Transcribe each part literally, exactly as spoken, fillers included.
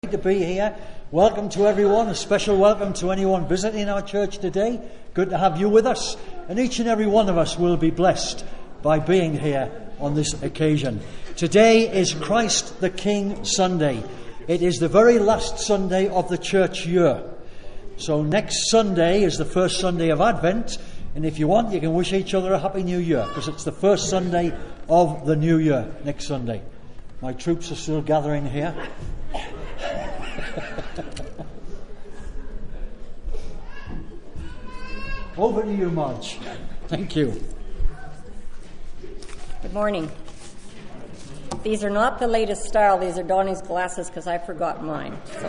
To be here. Welcome to everyone. A special welcome to anyone visiting our church today. Good to have you with us. And each and every one of us will be blessed by being here on this occasion. Today is Christ the King Sunday. It is the very last Sunday of the church year. So next Sunday is the first Sunday of Advent. And if you want, you can wish each other a Happy New Year, because it's the first Sunday of the new year next Sunday. My troops are still gathering here. Over to you, Marge. Thank you. Good morning. These are not the latest style. These are Donnie's glasses because I forgot mine. So.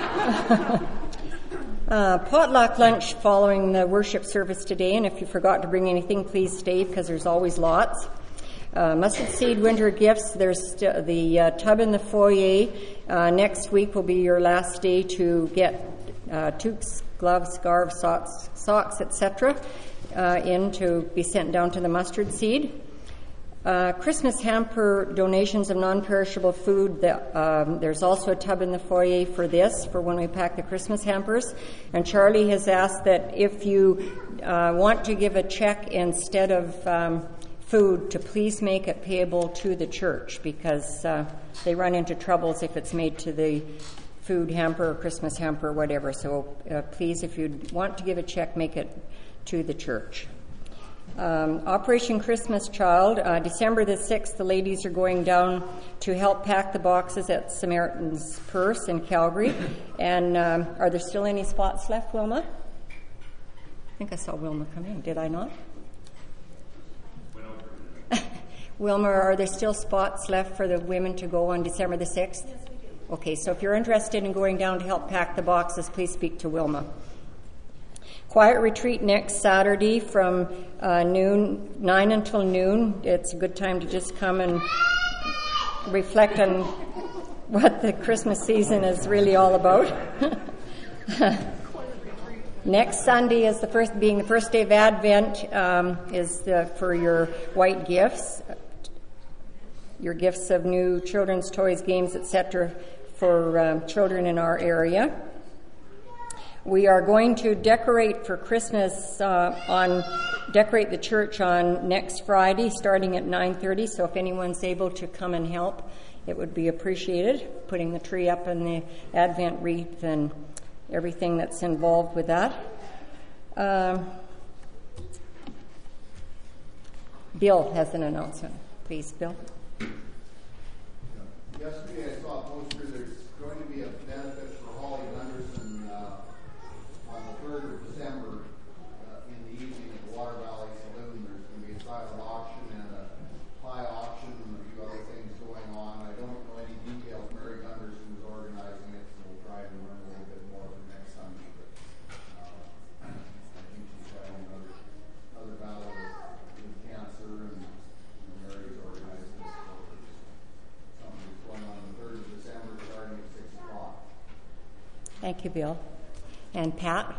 uh, potluck lunch following the worship service today, and if you forgot to bring anything, please stay because there's always lots. Uh, mustard seed winter gifts. There's st- the uh, tub in the foyer. Uh, next week will be your last day to get uh, toques, gloves, scarves, socks, socks et cetera uh, in to be sent down to the mustard seed. Uh, Christmas hamper donations of non-perishable food. That, um, there's also a tub in the foyer for this, for when we pack the Christmas hampers. And Charlie has asked that if you uh, want to give a check instead of um, food, to please make it payable to the church, because uh, they run into troubles if it's made to the food hamper or Christmas hamper or whatever. So uh, please, if you want to give a check, make it to the church. Um, Operation Christmas Child, uh, December the sixth, the ladies are going down to help pack the boxes at Samaritan's Purse in Calgary. And um, are there still any spots left, Wilma? I think I saw Wilma come in. Did I not? Wilma, are there still spots left for the women to go on December the sixth? Yes, we do. Okay, so if you're interested in going down to help pack the boxes, please speak to Wilma. Quiet retreat next Saturday from uh, noon, nine until noon. It's a good time to just come and reflect on what the Christmas season is really all about. Next Sunday is the first, being the first day of Advent, um, is the, for your white gifts, your gifts of new children's toys, games, et cetera, for um, children in our area. We are going to decorate for Christmas uh, on decorate the church on next Friday, starting at nine thirty. So if anyone's able to come and help, it would be appreciated. Putting the tree up and the Advent wreath and everything that's involved with that. Um, Bill has an announcement. Please, Bill. Yesterday I saw a poster. There's going to be a benefit for Holly Gunderson uh, on the third of December uh, in the evening at the Water Valley Saloon. There's going to be a silent auction and a pie auction and a few other things going on. I don't know any details. Mary Gunderson is organizing it, so we'll try and learn a little bit more from next Sunday. But uh, I think she's having another, another battle with, with cancer, and you know, Mary's organizing this. Something's going on the third of December starting at six o'clock. Thank you, Bill. And Pat?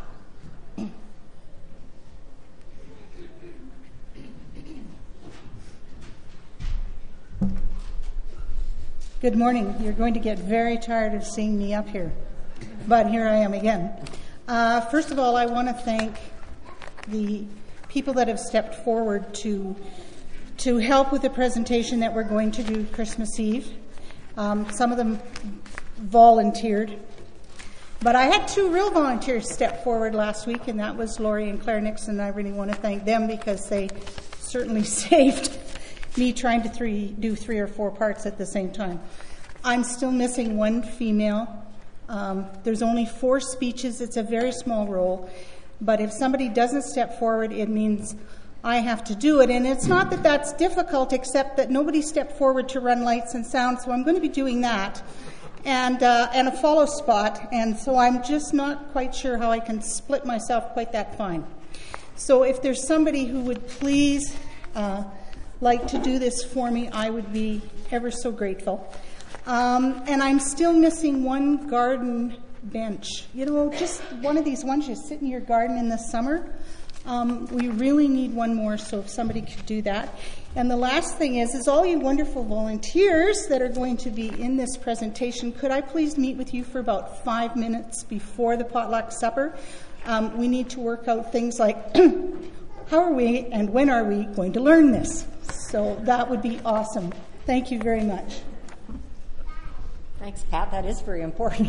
Good morning. You're going to get very tired of seeing me up here, but here I am again. Uh, first of all, I want to thank the people that have stepped forward to to help with the presentation that we're going to do Christmas Eve. Um, some of them volunteered, but I had two real volunteers step forward last week, and that was Lori and Claire Nixon. I really want to thank them because they certainly saved me trying to three, do three or four parts at the same time. I'm still missing one female. Um, there's only four speeches. It's a very small role. But if somebody doesn't step forward, it means I have to do it. And it's not that that's difficult, except that nobody stepped forward to run lights and sound, so I'm going to be doing that. And, uh, and a follow spot. And so I'm just not quite sure how I can split myself quite that fine. So if there's somebody who would please Uh, like to do this for me, I would be ever so grateful. Um, and I'm still missing one garden bench. You know, just one of these ones you sit in your garden in the summer. Um, we really need one more, so if somebody could do that. And the last thing is, is all you wonderful volunteers that are going to be in this presentation, could I please meet with you for about five minutes before the potluck supper? Um, we need to work out things like how are we and when are we going to learn this? So that would be awesome. Thank you very much. Thanks, Pat. That is very important.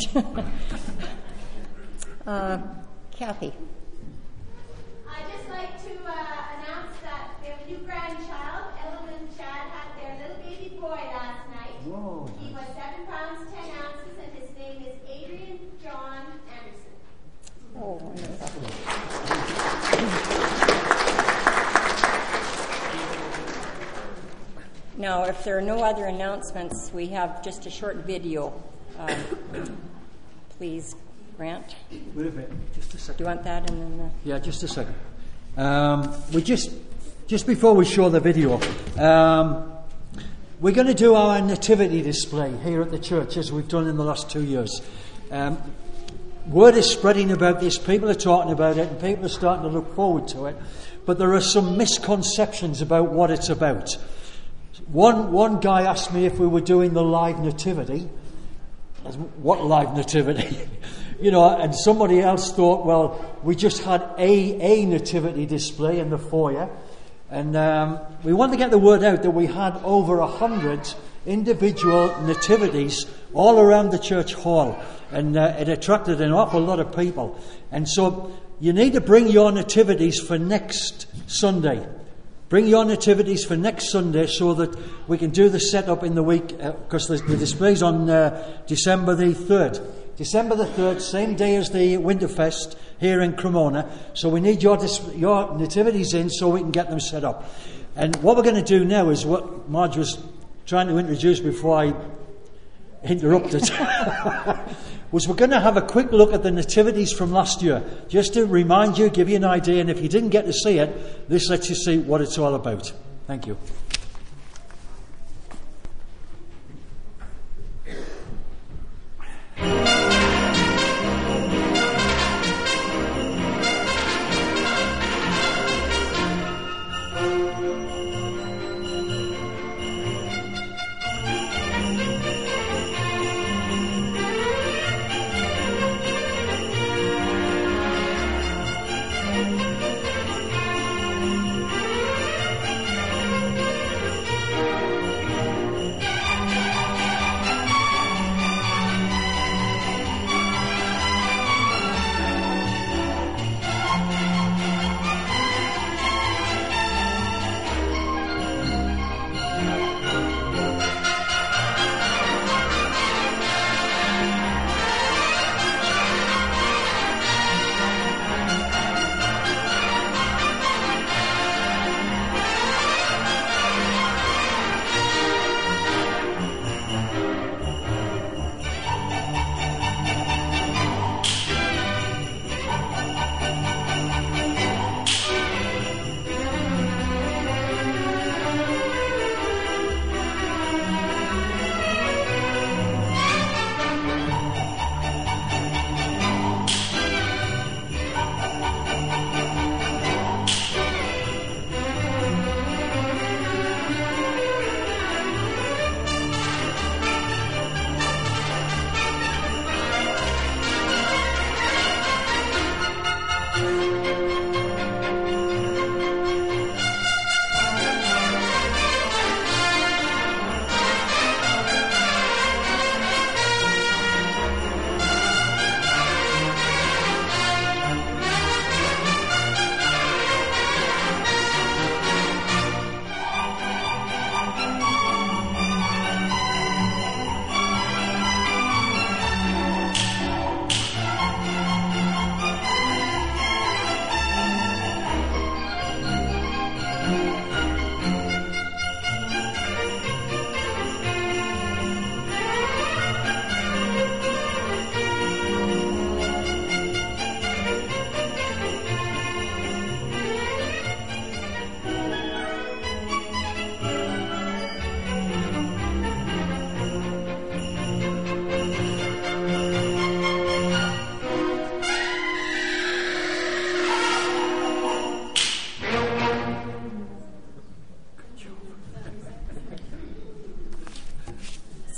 uh, Kathy. I'd just like to uh, announce that we have a new grandchild. Ellen and Chad had their little baby boy last night. Whoa. He was seven pounds, ten ounces, and his name is Adrian John Anderson. Oh, wonderful. Now, if there are no other announcements, we have just a short video. Um, please, Grant. Wait a minute, just a second. Do you want that? And then the... Yeah, just a second. Um, we just, just before we show the video, um, we're going to do our nativity display here at the church, as we've done in the last two years. Um, word is spreading about this. People are talking about it, and people are starting to look forward to it. But there are some misconceptions about what it's about. One one guy asked me if we were doing the live nativity. What live nativity? You know, and somebody else thought, well, we just had a, a nativity display in the foyer. And um, we wanted to get the word out that we had over a hundred individual nativities all around the church hall. And uh, it attracted an awful lot of people. And so you need to bring your nativities for next Sunday. Bring your nativities for next Sunday so that we can do the setup in the week, because uh, the, the display's on uh, December the third. December the third, same day as the Winterfest here in Cremona. So we need your dis- your nativities in so we can get them set up. And what we're going to do now is what Marge was trying to introduce before I interrupted. was we're going to have a quick look at the nativities from last year, just to remind you, give you an idea, and if you didn't get to see it, this lets you see what it's all about. Thank you.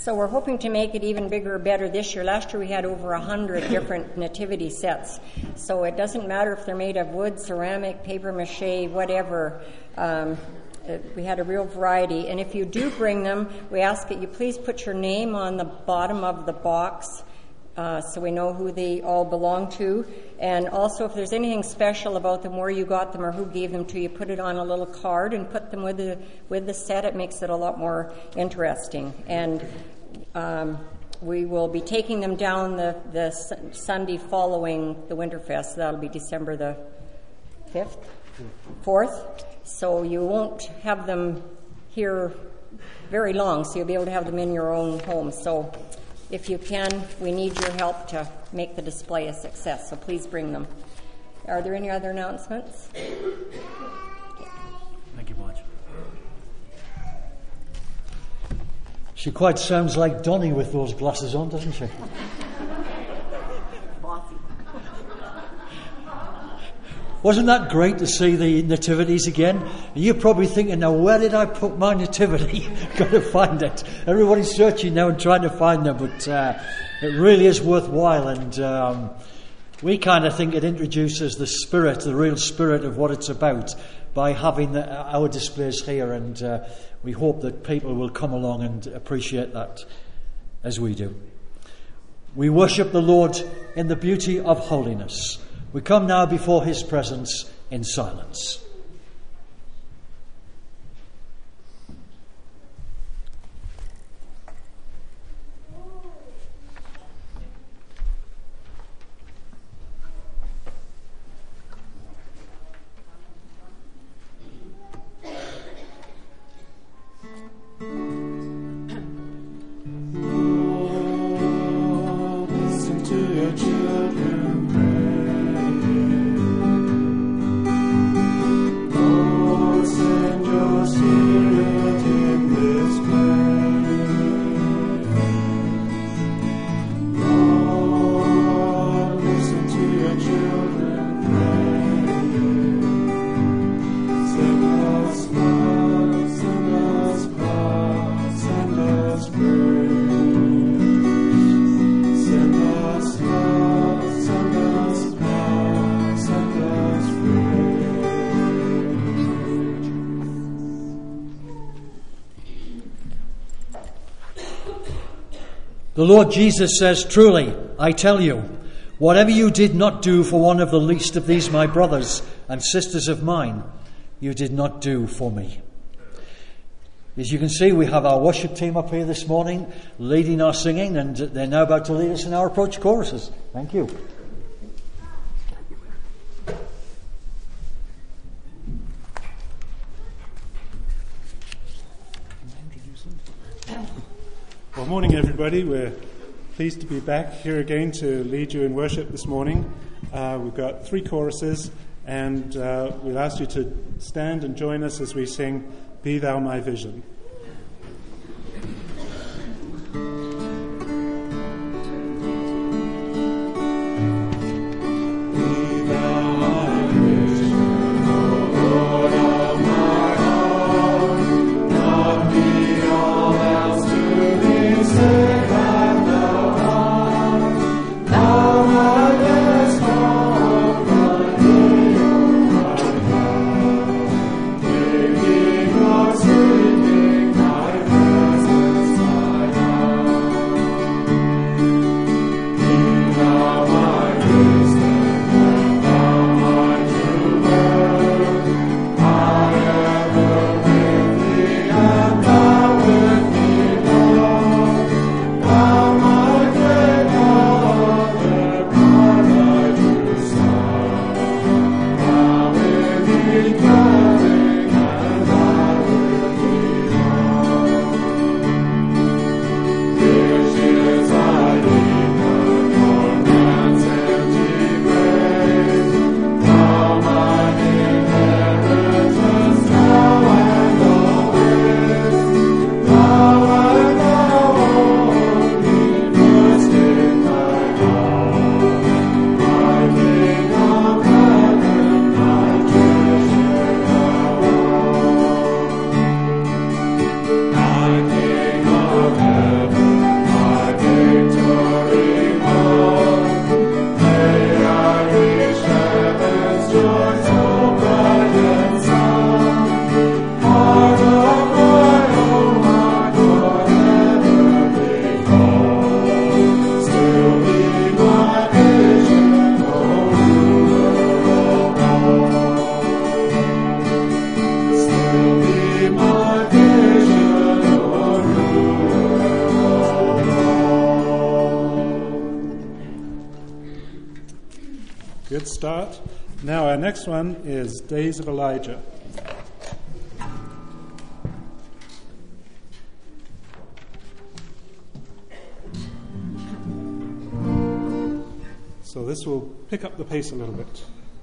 So we're hoping to make it even bigger or better this year. Last year we had over a hundred different nativity sets. So it doesn't matter if they're made of wood, ceramic, paper mache, whatever. Um, we had a real variety. And if you do bring them, we ask that you please put your name on the bottom of the box uh, so we know who they all belong to. And also if there's anything special about them, where you got them or who gave them to you, put it on a little card and put them with the, with the set. It makes it a lot more interesting. And um, we will be taking them down the, the Sunday following the Winterfest. That'll be December the fifth, fourth. So you won't have them here very long, so you'll be able to have them in your own home. So if you can, we need your help to make the display a success, so please bring them. Are there any other announcements? Thank you, Marge. She quite sounds like Donnie with those glasses on, doesn't she? Wasn't that great to see the nativities again? And you're probably thinking, now where did I put my nativity? Got to find it. Everybody's searching now and trying to find them, but uh, it really is worthwhile. And um, we kind of think it introduces the spirit, the real spirit of what it's about, by having the, our displays here. And uh, we hope that people will come along and appreciate that as we do. We worship the Lord in the beauty of holiness. We come now before his presence in silence. Listen to your children send your spirit in this place. Lord, listen to your children pray. Send us love, send us power, send us grace. Send us love, send us power, send us grace. The Lord Jesus says, truly, I tell you, whatever you did not do for one of the least of these my brothers and sisters of mine, you did not do for me. As you can see, we have our worship team up here this morning leading our singing, and they're now about to lead us in our approach choruses. Thank you. Well, morning everybody. We're pleased to be back here again to lead you in worship this morning. Uh, we've got three choruses, and uh, we'll ask you to stand and join us as we sing Be Thou My Vision. Sweet Good start. Now our next one is Days of Elijah. So this will pick up the pace a little bit.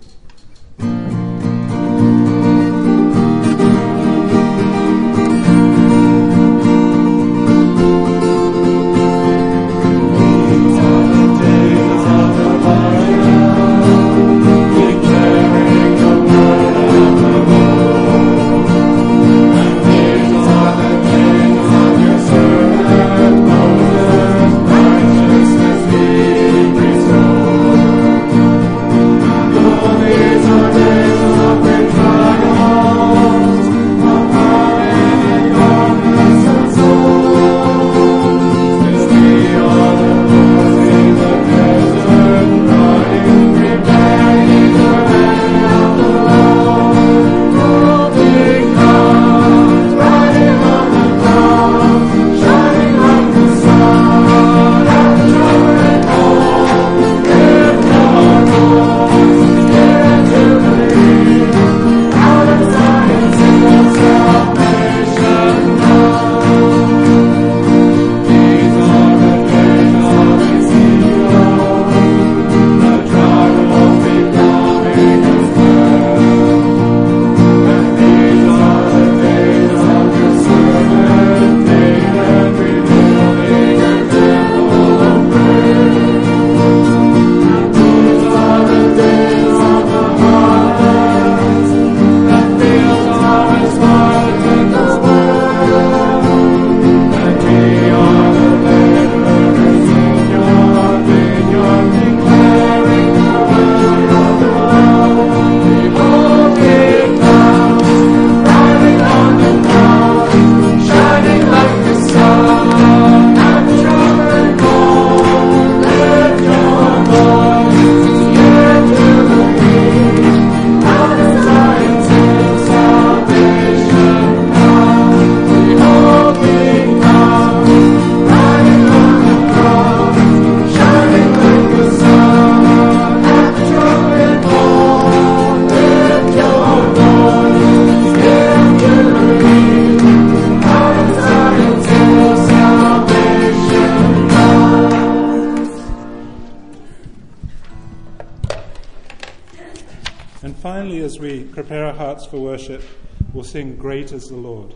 As we prepare our hearts for worship, we'll sing Great is the Lord.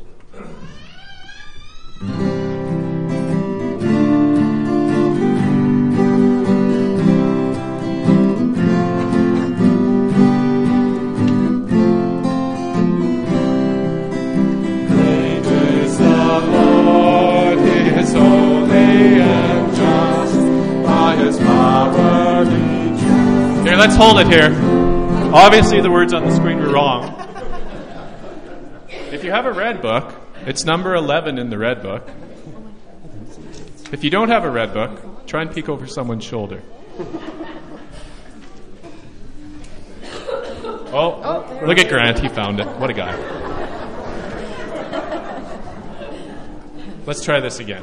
Great is the Lord, He is holy and just, by His power He just. Here, let's hold it here. Obviously, the words on the screen were wrong. If you have a red book, it's number eleven in the red book. If you don't have a red book, try and peek over someone's shoulder. Oh, look at Grant. He found it. What a guy. Let's try this again.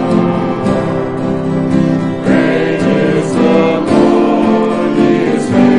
Faithful.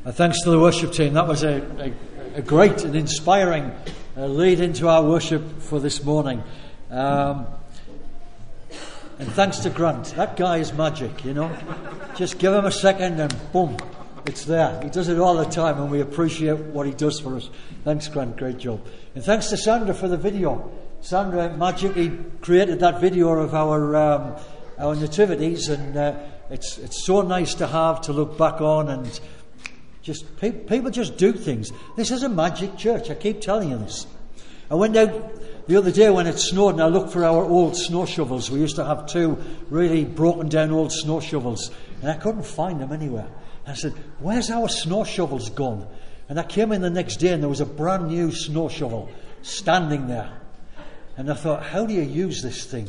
Uh, thanks to the worship team. That was a, a, a great and inspiring uh, lead into our worship for this morning. Um, and thanks to Grant. That guy is magic, you know. Just give him a second and boom, it's there. He does it all the time and we appreciate what he does for us. Thanks, Grant. Great job. And thanks to Sandra for the video. Sandra magically created that video of our um, our nativities, and uh, it's it's so nice to have to look back on, and just pe- people just do things. This is a magic church. I keep telling you this. I went out the other day when it snowed and I looked for our old snow shovels. We used to have two really broken down old snow shovels, and I couldn't find them anywhere. I said, "Where's our snow shovels gone?" And I came in the next day and there was a brand new snow shovel standing there. And I thought, how do you use this thing?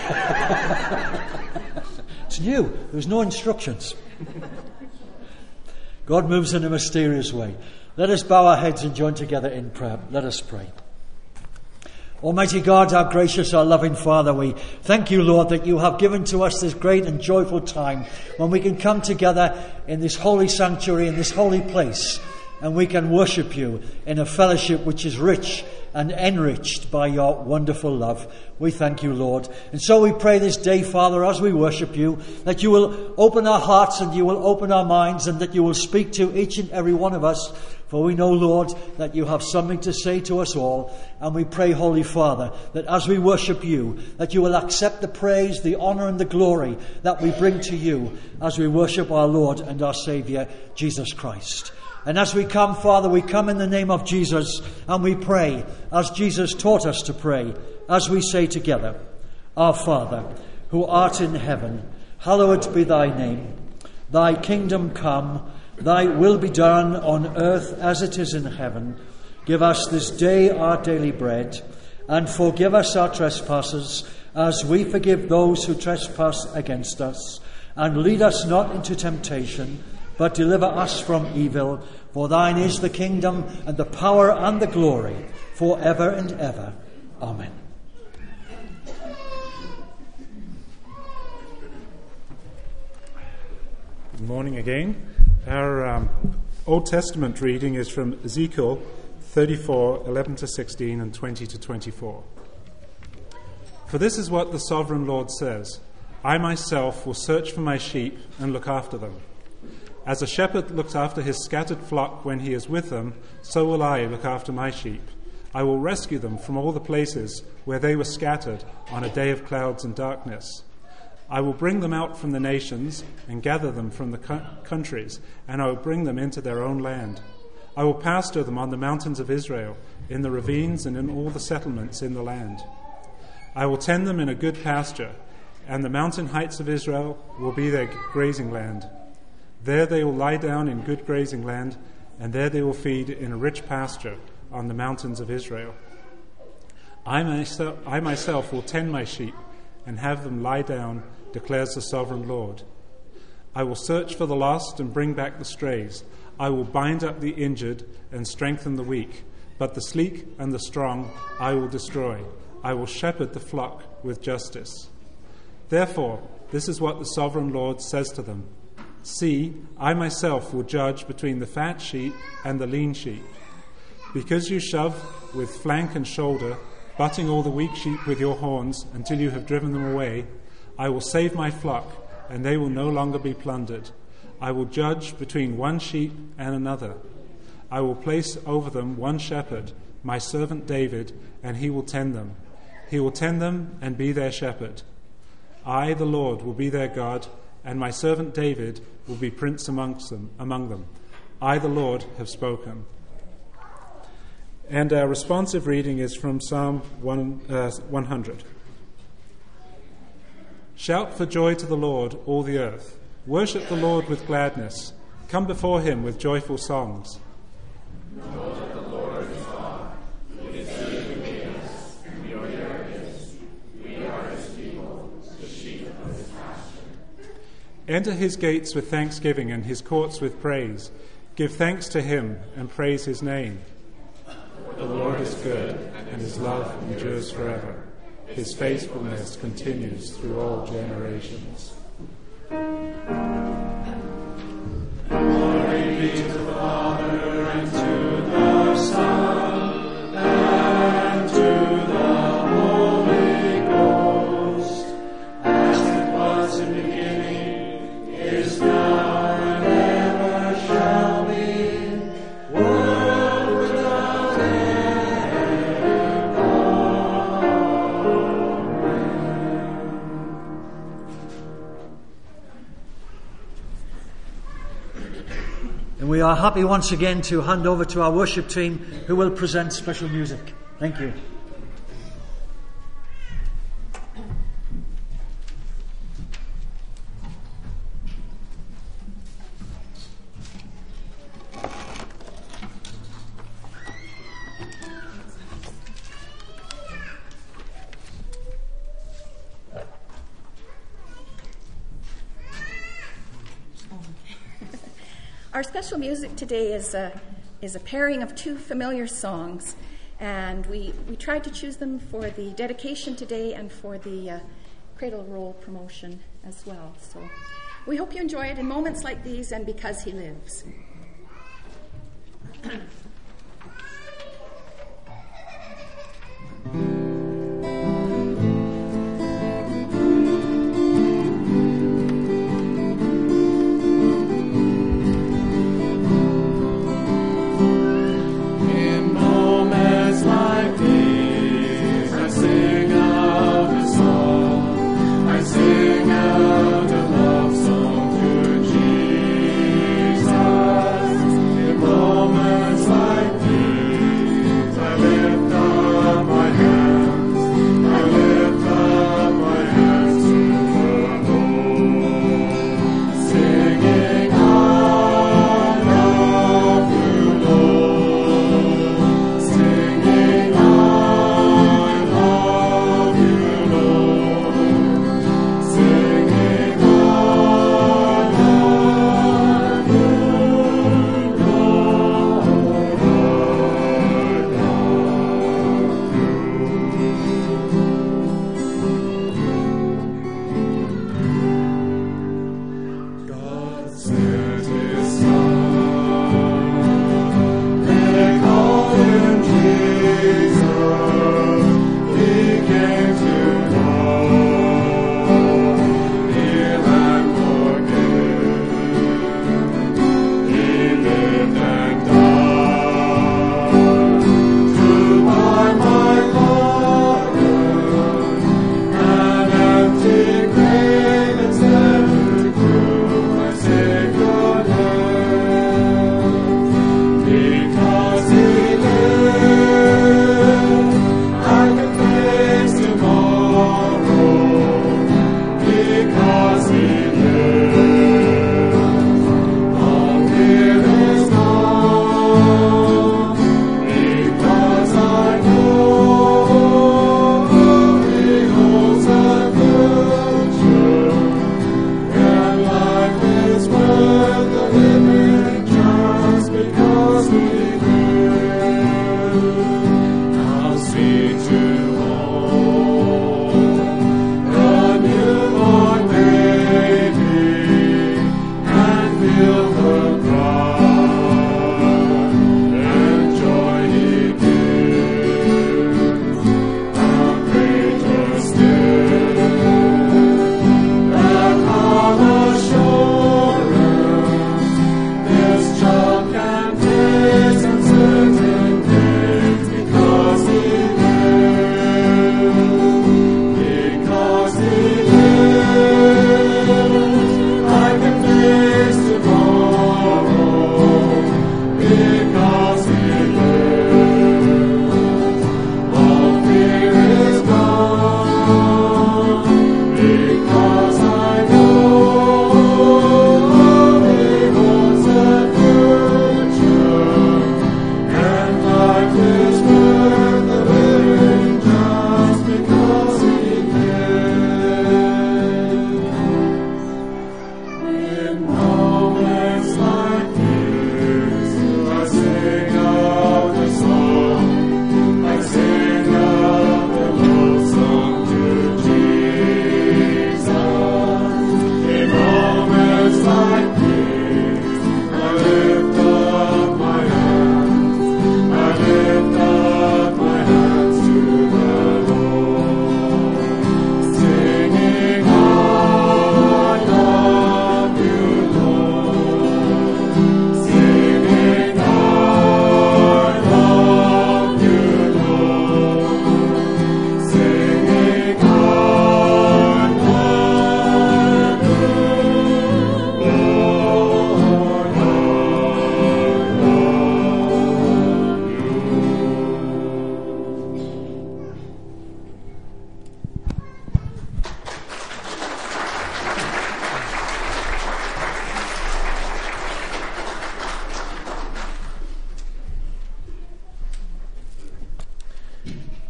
It's new. There was no instructions. God moves in a mysterious way. Let us bow our heads and join together in prayer. Let us pray. Almighty God, our gracious, our loving Father, we thank you, Lord, that you have given to us this great and joyful time when we can come together in this holy sanctuary, in this holy place, and we can worship you in a fellowship which is rich and enriched by your wonderful love. We thank you, Lord. And so we pray this day, Father, as we worship you, that you will open our hearts and you will open our minds, and that you will speak to each and every one of us. For we know, Lord, that you have something to say to us all. And we pray, Holy Father, that as we worship you, that you will accept the praise, the honour and the glory that we bring to you as we worship our Lord and our Saviour, Jesus Christ. And as we come, Father, we come in the name of Jesus, and we pray as Jesus taught us to pray, as we say together, Our Father, who art in heaven, hallowed be thy name. Thy kingdom come, thy will be done on earth as it is in heaven. Give us this day our daily bread, and forgive us our trespasses, as we forgive those who trespass against us. And lead us not into temptation, but deliver us from evil. For thine is the kingdom and the power and the glory for ever and ever. Amen. Good morning again. Our um, Old Testament reading is from Ezekiel thirty-four, eleven to sixteen and twenty to twenty-four. For this is what the sovereign Lord says: I myself will search for my sheep and look after them. As a shepherd looks after his scattered flock when he is with them, so will I look after my sheep. I will rescue them from all the places where they were scattered on a day of clouds and darkness. I will bring them out from the nations and gather them from the co- countries, and I will bring them into their own land. I will pasture them on the mountains of Israel, in the ravines and in all the settlements in the land. I will tend them in a good pasture, and the mountain heights of Israel will be their grazing land. There they will lie down in good grazing land, and there they will feed in a rich pasture on the mountains of Israel. I myself, I myself will tend my sheep and have them lie down, declares the sovereign Lord. I will search for the lost and bring back the strays. I will bind up the injured and strengthen the weak, but the sleek and the strong I will destroy. I will shepherd the flock with justice. Therefore, this is what the sovereign Lord says to them: See, I myself will judge between the fat sheep and the lean sheep. Because you shove with flank and shoulder, butting all the weak sheep with your horns until you have driven them away, I will save my flock, and they will no longer be plundered. I will judge between one sheep and another. I will place over them one shepherd, my servant David, and he will tend them. He will tend them and be their shepherd. I, the Lord, will be their God, and my servant David will be prince amongst them, among them. I, the Lord, have spoken. And our responsive reading is from Psalm one, uh, one hundred. Shout for joy to the Lord, all the earth. Worship the Lord with gladness. Come before him with joyful songs. Know that the Lord is God. It is he who made us, and we are his. We are his people, the sheep of his pasture. Enter his gates with thanksgiving and his courts with praise. Give thanks to him and praise his name. The Lord is good, and his love endures forever. His faithfulness continues through all generations. Glory be to the Lord. And we are happy once again to hand over to our worship team who will present special music. Thank you. Our special music today is a, is a pairing of two familiar songs, and we, we tried to choose them for the dedication today and for the uh, Cradle Roll promotion as well. So we hope you enjoy it in moments like these and because he lives. Moments like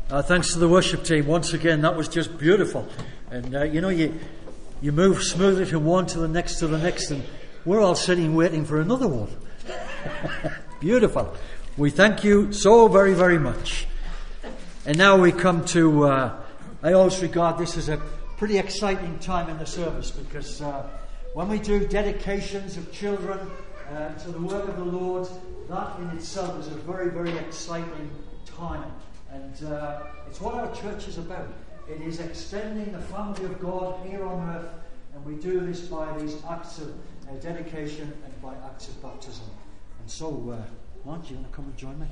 Uh, thanks to the worship team. Once again, that was just beautiful. And, uh, you know, you you move smoothly from one to the next to the next, and we're all sitting waiting for another one. Beautiful. We thank you so very, very much. And now we come to, uh, I always regard this as a pretty exciting time in the service, because uh, when we do dedications of children uh, to the work of the Lord, that in itself is a very, very exciting time. And uh, it's what our church is about. It is extending the family of God here on earth, and we do this by these acts of uh, dedication and by acts of baptism. And so, uh, Mark, you want to come and join me?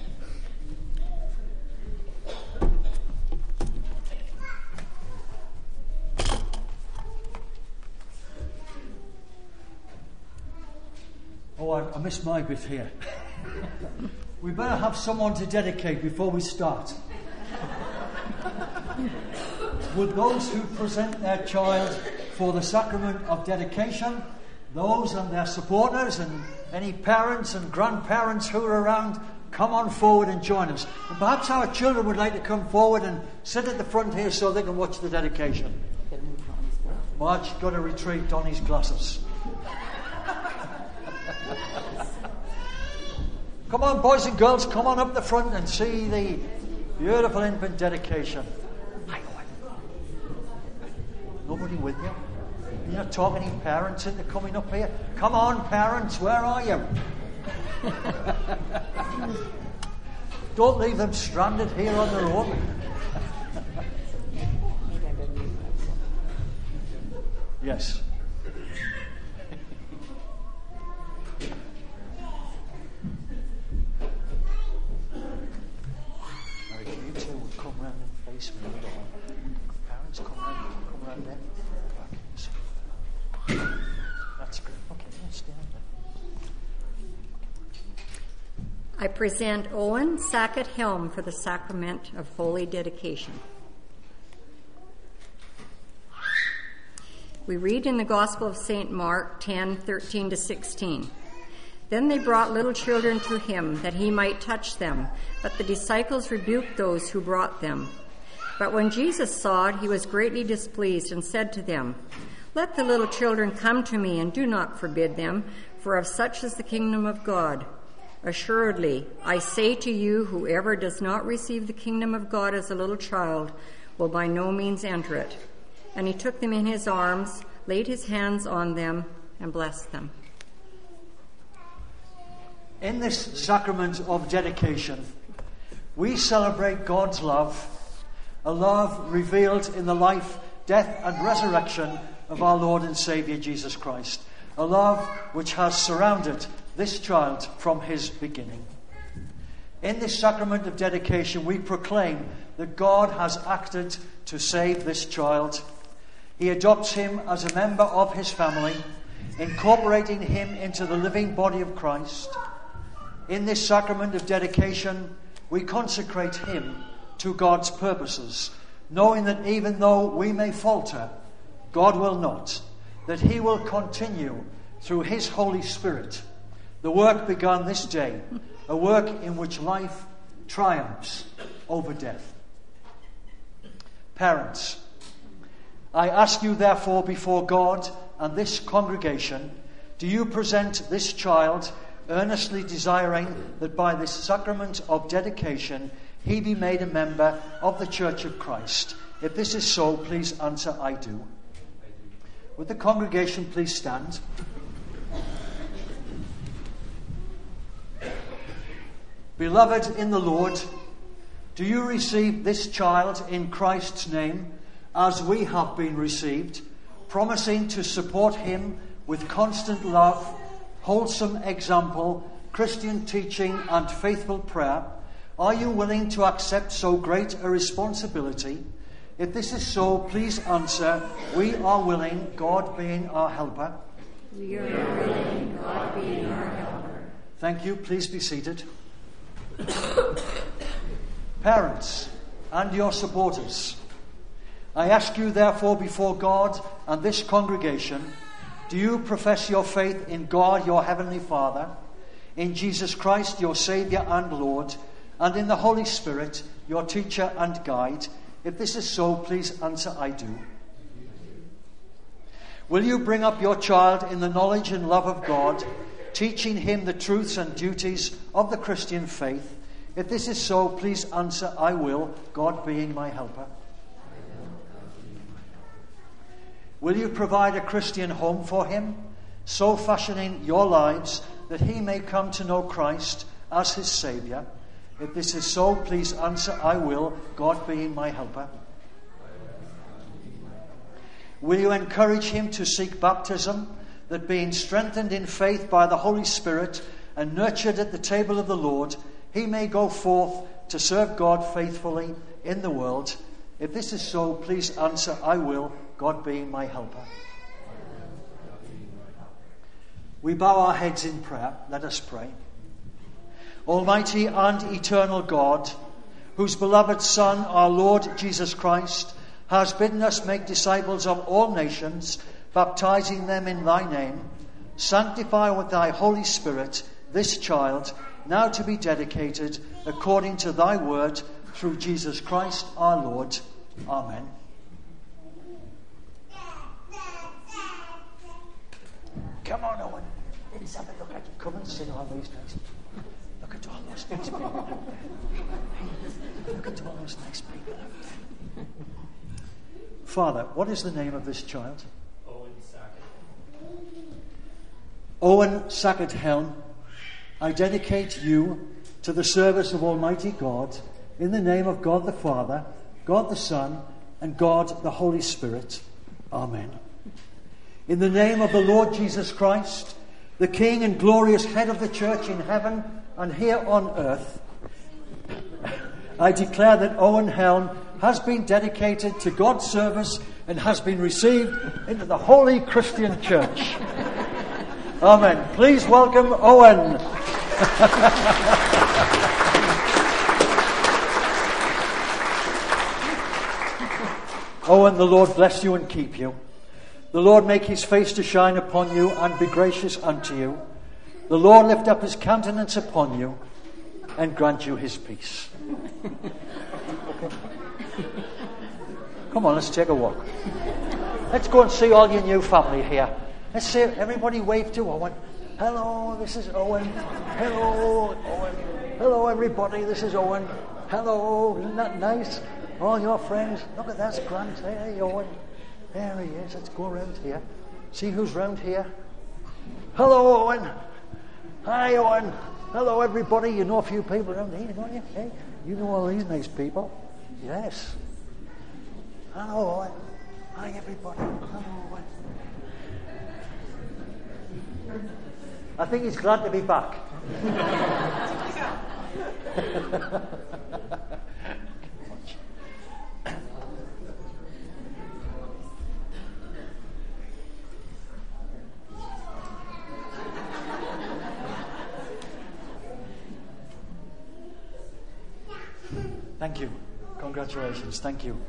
Oh, I, I missed my bit here. We better have someone to dedicate before we start. Would those who present their child for the sacrament of dedication, those and their supporters and any parents and grandparents who are around, come on forward and join us. And perhaps our children would like to come forward and sit at the front here so they can watch the dedication. Marge, got to retrieve Donnie's glasses. Come on, boys and girls, come on up the front and see the beautiful infant dedication. Nobody with you? You're not talking any parents into coming up here? Come on, parents, where are you? Don't leave them stranded here on their own. Yes. You two will come round and face me. Parents, come round, come round there. That's good. Okay, let's stand there. I present Owen Sackett Helm for the sacrament of holy dedication. We read in the Gospel of Saint Mark ten, thirteen to sixteen. Then they brought little children to him, that he might touch them. But the disciples rebuked those who brought them. But when Jesus saw it, he was greatly displeased, and said to them, Let the little children come to me, and do not forbid them, for of such is the kingdom of God. Assuredly, I say to you, whoever does not receive the kingdom of God as a little child will by no means enter it. And he took them in his arms, laid his hands on them, and blessed them. In this sacrament of dedication, we celebrate God's love, a love revealed in the life, death, and resurrection of our Lord and Saviour Jesus Christ, a love which has surrounded this child from his beginning. In this sacrament of dedication, we proclaim that God has acted to save this child. He adopts him as a member of his family, incorporating him into the living body of Christ. In this sacrament of dedication, we consecrate him to God's purposes, knowing that even though we may falter, God will not, that he will continue through his Holy Spirit the work begun this day, a work in which life triumphs over death. Parents, I ask you therefore before God and this congregation, do you present this child, earnestly desiring that by this sacrament of dedication he be made a member of the Church of Christ? If this is so, please answer, I do. Would the congregation please stand? Beloved in the Lord, do you receive this child in Christ's name as we have been received, promising to support him with constant love, wholesome example, Christian teaching, and faithful prayer? Are you willing to accept so great a responsibility? If this is so, please answer, we are willing, God being our helper. We are willing, God being our helper. Thank you. Please be seated. Parents and your supporters, I ask you therefore before God and this congregation, do you profess your faith in God, your Heavenly Father, in Jesus Christ, your Saviour and Lord, and in the Holy Spirit, your teacher and guide? If this is so, please answer, I do. Will you bring up your child in the knowledge and love of God, teaching him the truths and duties of the Christian faith? If this is so, please answer, I will, God being my helper. Will you provide a Christian home for him, so fashioning your lives that he may come to know Christ as his Saviour? If this is so, please answer, I will, God being my helper. Will you encourage him to seek baptism, that being strengthened in faith by the Holy Spirit and nurtured at the table of the Lord, he may go forth to serve God faithfully in the world? If this is so, please answer, I will, God being my helper. We bow our heads in prayer. Let us pray. Almighty and eternal God, whose beloved Son, our Lord Jesus Christ, has bidden us make disciples of all nations, baptizing them in thy name, sanctify with thy Holy Spirit this child, now to be dedicated according to thy word, through Jesus Christ our Lord. Amen. Come on, Owen. Let's have a look at you. Come and sit on these nice. Look at all those nice people. Look at all those nice people. Father, what is the name of this child? Owen Sackett. Owen Sackett Helm, I dedicate you to the service of Almighty God in the name of God the Father, God the Son, and God the Holy Spirit. Amen. In the name of the Lord Jesus Christ, the King and glorious head of the church in heaven and here on earth, I declare that Owen Helm has been dedicated to God's service and has been received into the Holy Christian Church. Amen. Please welcome Owen. Owen, the Lord bless you and keep you. The Lord make his face to shine upon you and be gracious unto you. The Lord lift up his countenance upon you and grant you his peace. Come on, let's take a walk. Let's go and see all your new family here. Let's see everybody wave to Owen. Hello, this is Owen. Hello, Owen. Hello, everybody, this is Owen. Hello, isn't that nice? All your friends. Look at that, Grant. Hey, Owen. There he is. Let's go around here. See who's round here. Hello, Owen. Hi, Owen. Hello, everybody. You know a few people around here, don't you? Hey, you know all these nice people. Yes. Hello, Owen. Hi, everybody. Hello, Owen. I think he's glad to be back. Thank you. Congratulations. Thank you.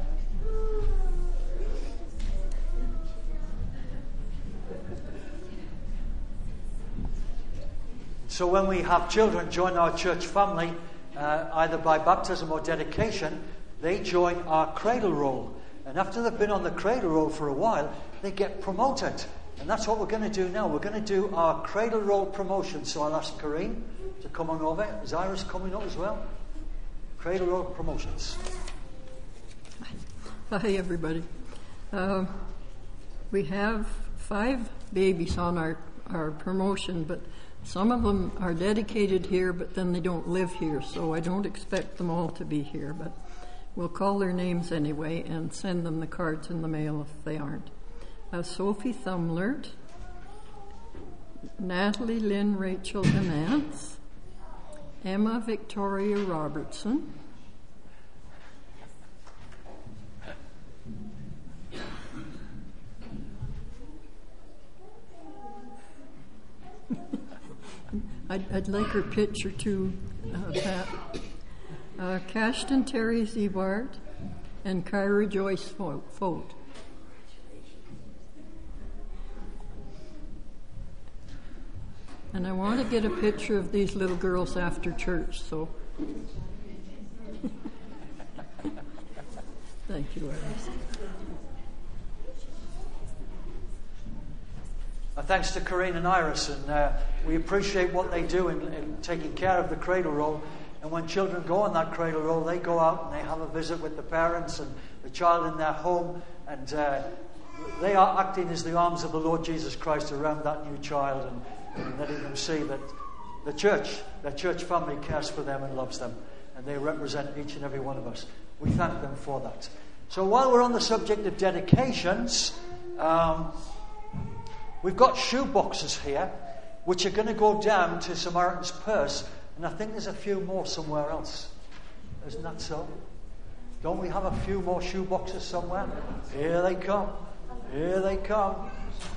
So when we have children join our church family, uh, either by baptism or dedication, they join our cradle roll. And after they've been on the cradle roll for a while, they get promoted. And that's what we're going to do now. We're going to do our cradle roll promotion. So I'll ask Kareen to come on over. Is Iris coming up as well? Cradle roll promotions. Hi, everybody. Uh, we have five babies on our, our promotion, but some of them are dedicated here, but then they don't live here, so I don't expect them all to be here, but we'll call their names anyway and send them the cards in the mail if they aren't. Uh, Sophie Thumlert, Natalie Lynn Rachel Anance, Emma Victoria Robertson, I'd, I'd like her picture too, uh, Pat. Uh, Cashton Terry Zebart and Kyra Joyce Fote. And I want to get a picture of these little girls after church, so Thank you, Iris. Uh, thanks to Corinne and Iris, and uh, we appreciate what they do in, in taking care of the cradle roll. And when children go on that cradle roll, they go out and they have a visit with the parents and the child in their home, and uh, they are acting as the arms of the Lord Jesus Christ around that new child, and, and letting them see that the church, their church family, cares for them and loves them, and they represent each and every one of us. We thank them for that. So while we're on the subject of dedications, um, we've got shoe boxes here, which are going to go down to Samaritan's Purse, and I think there's a few more somewhere else. Isn't that so? Don't we have a few more shoe boxes somewhere? Here they come. Here they come.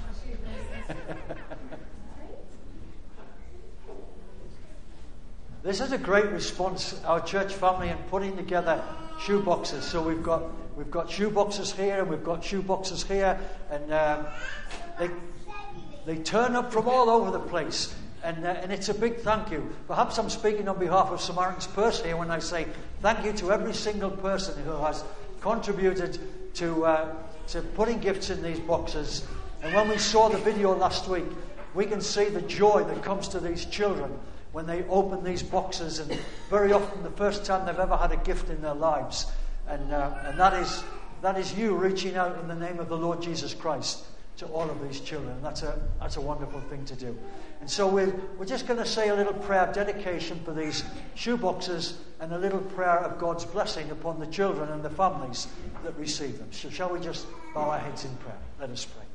This is a great response, our church family, in putting together shoe boxes. So we've got we've got shoe boxes here, and we've got shoe boxes here, and um, they they turn up from all over the place. And, uh, and it's a big thank you. Perhaps I'm speaking on behalf of Samaritan's Purse here when I say thank you to every single person who has contributed to uh, to putting gifts in these boxes. And when we saw the video last week, we can see the joy that comes to these children when they open these boxes, and very often the first time they've ever had a gift in their lives. And uh, and that is that is you reaching out in the name of the Lord Jesus Christ to all of these children. And that's a that's a wonderful thing to do. And so we're, we're just going to say a little prayer of dedication for these shoe boxes, and a little prayer of God's blessing upon the children and the families that receive them. So shall we just bow our heads in prayer? Let us pray.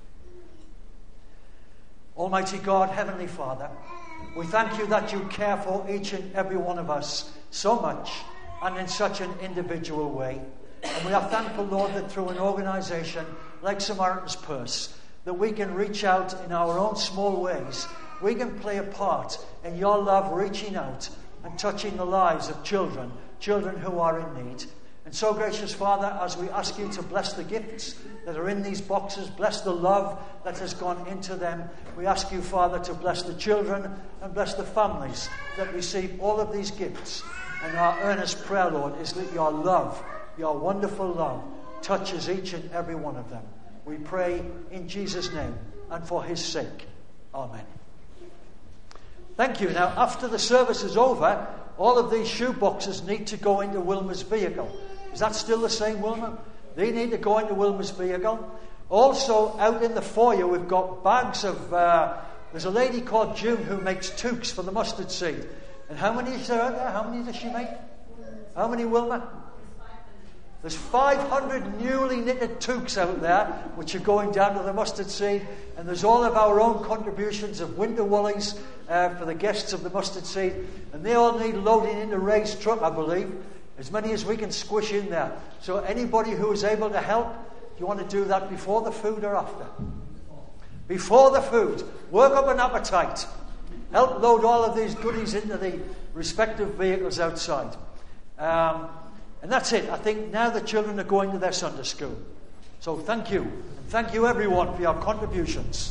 Almighty God, Heavenly Father, we thank you that you care for each and every one of us so much and in such an individual way. And we are thankful, Lord, that through an organisation like Samaritan's Purse, that we can reach out in our own small ways. We can play a part in your love reaching out and touching the lives of children, children who are in need. And so, gracious Father, as we ask you to bless the gifts that are in these boxes, bless the love that has gone into them, we ask you, Father, to bless the children and bless the families that receive all of these gifts. And our earnest prayer, Lord, is that your love, your wonderful love, touches each and every one of them. We pray in Jesus' name and for his sake. Amen. Thank you. Now, after the service is over, all of these shoe boxes need to go into Wilma's vehicle. Is that still the same, Wilma? They need to go into Wilma's vehicle. Also, out in the foyer, we've got bags of... Uh, there's a lady called June who makes toques for the mustard seed. And how many is there out there? How many does she make? How many, Wilma? There's five hundred newly knitted toques out there, which are going down to the mustard seed. And there's all of our own contributions of winter woolies uh, for the guests of the mustard seed. And they all need loading into Ray's truck, I believe. As many as we can squish in there. So anybody who is able to help, do you want to do that before the food or after? Before the food. Work up an appetite. Help load all of these goodies into the respective vehicles outside. Um... And that's it. I think now the children are going to their Sunday school. So thank you. And thank you everyone for your contributions.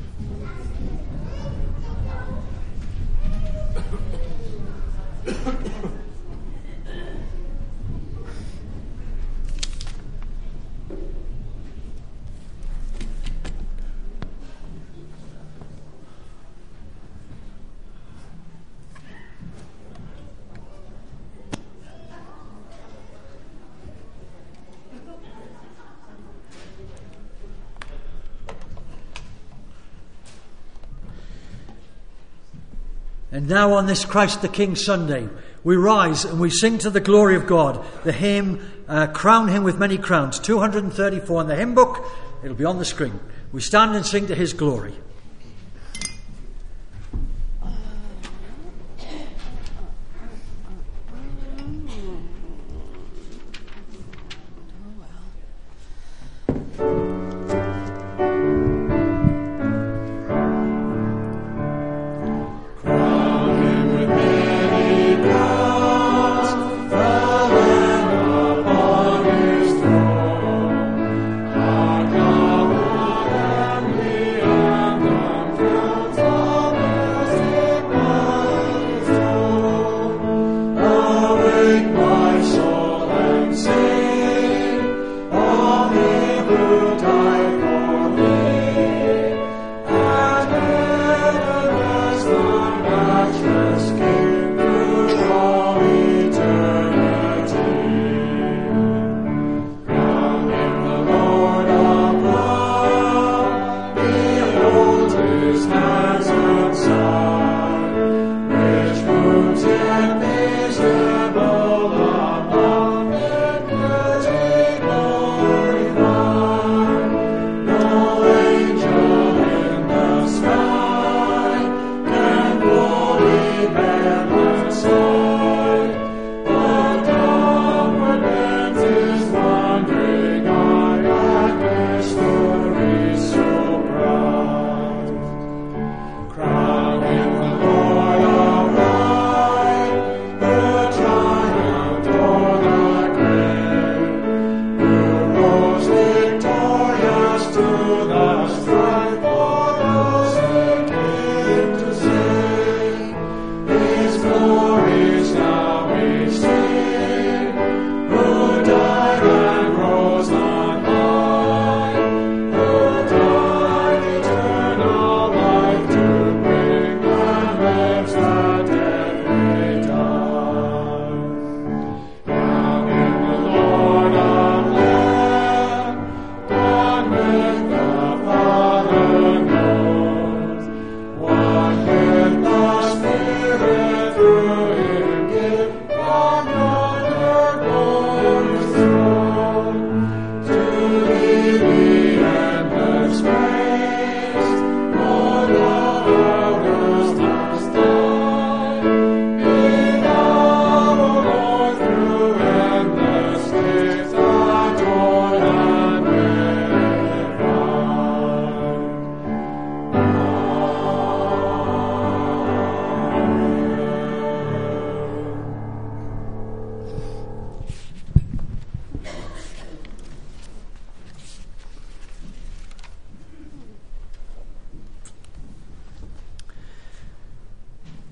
And now on this Christ the King Sunday, we rise and we sing to the glory of God the hymn, uh, Crown Him with Many Crowns, two hundred thirty-four in the hymn book. It'll be on the screen. We stand and sing to his glory. Our God, and we are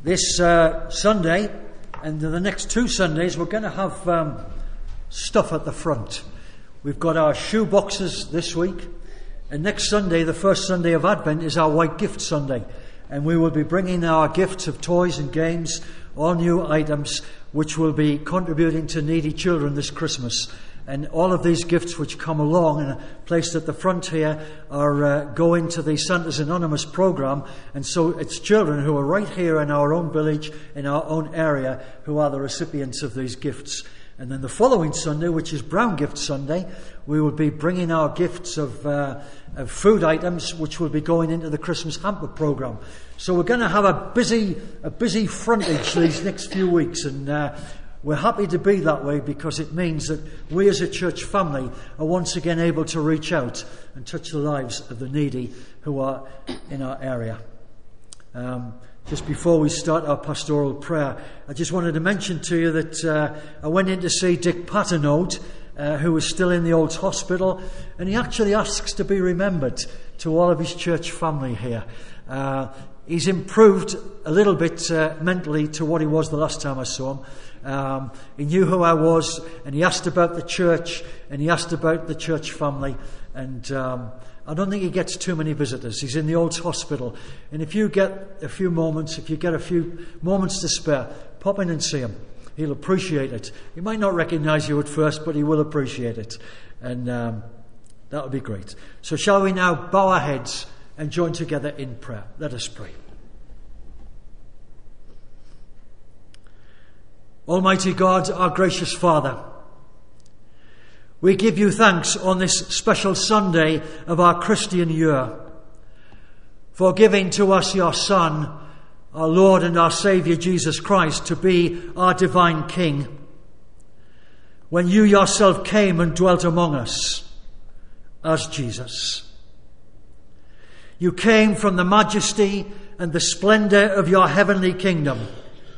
this uh, Sunday and the next two Sundays, we're going to have um, stuff at the front. We've got our shoe boxes this week, and next Sunday, the first Sunday of Advent, is our White Gift Sunday, and we will be bringing our gifts of toys and games, all new items, which will be contributing to needy children this Christmas. And all of these gifts which come along and are placed at the front here are uh, going to the Santa's Anonymous program. And so it's children who are right here in our own village, in our own area, who are the recipients of these gifts. And then the following Sunday, which is Brown Gift Sunday, we will be bringing our gifts of, uh, of food items, which will be going into the Christmas hamper program. So we're going to have a busy, a busy frontage these next few weeks, and uh, we're happy to be that way because it means that we as a church family are once again able to reach out and touch the lives of the needy who are in our area. Um, just before we start our pastoral prayer, I just wanted to mention to you that uh, I went in to see Dick Patternode, uh, who is still in the old hospital, and he actually asks to be remembered to all of his church family here. Uh, he's improved a little bit uh, mentally to what he was the last time I saw him. Um, he knew who I was, and he asked about the church, and he asked about the church family, and um, I don't think he gets too many visitors. He's in the old hospital, and if you get a few moments, if you get a few moments to spare, pop in and see him. He'll appreciate it. He might not recognise you at first, but he will appreciate it, and um, that would be great. So shall we now bow our heads and join together in prayer? Let us pray. Almighty God, our gracious Father, we give you thanks on this special Sunday of our Christian year for giving to us your Son, our Lord and our Saviour Jesus Christ, to be our divine King. When you yourself came and dwelt among us as Jesus. You came from the majesty and the splendour of your heavenly kingdom.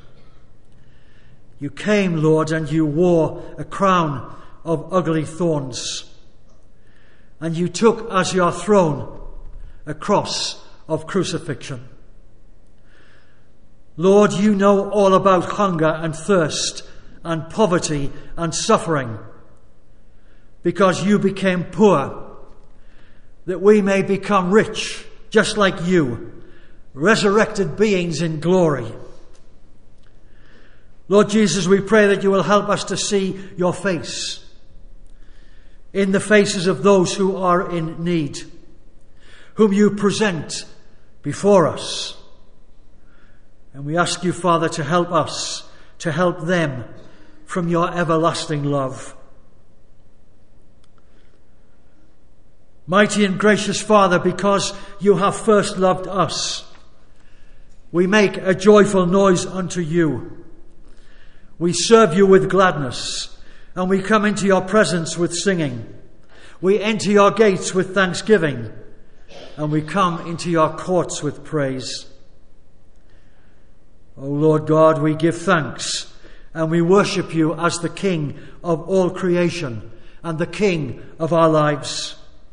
You came, Lord, and you wore a crown of ugly thorns. And you took as your throne a cross of crucifixion. Lord, you know all about hunger and thirst and poverty and suffering, because you became poor, that we may become rich, just like you, resurrected beings in glory. Lord Jesus, we pray that you will help us to see your face in the faces of those who are in need, whom you present before us. And we ask you, Father, to help us, to help them from your everlasting love. Mighty and gracious Father, because you have first loved us, we make a joyful noise unto you. We serve you with gladness, and we come into your presence with singing. We enter your gates with thanksgiving, and we come into your courts with praise. O Lord God, we give thanks, and we worship you as the King of all creation and the King of our lives.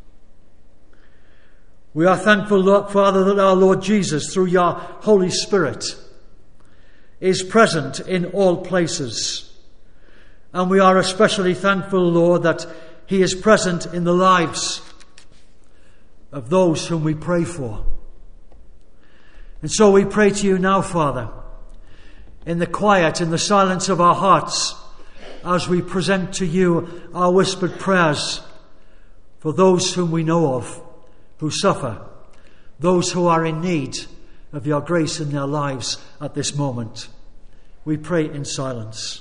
We are thankful, Lord, Father, that our Lord Jesus, through your Holy Spirit, is present in all places. And we are especially thankful, Lord, that he is present in the lives of those whom we pray for. And so we pray to you now, Father, in the quiet, in the silence of our hearts, as we present to you our whispered prayers for those whom we know of, who suffer, those who are in need of your grace in their lives at this moment. We pray in silence.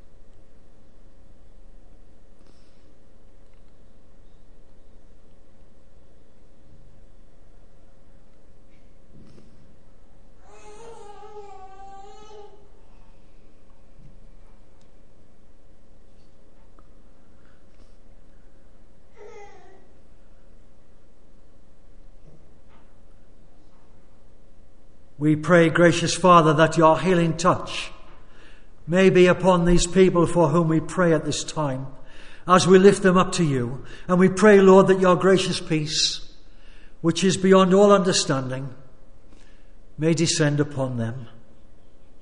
We pray, gracious Father, that your healing touch may be upon these people for whom we pray at this time, as we lift them up to you. And we pray, Lord, that your gracious peace, which is beyond all understanding, may descend upon them.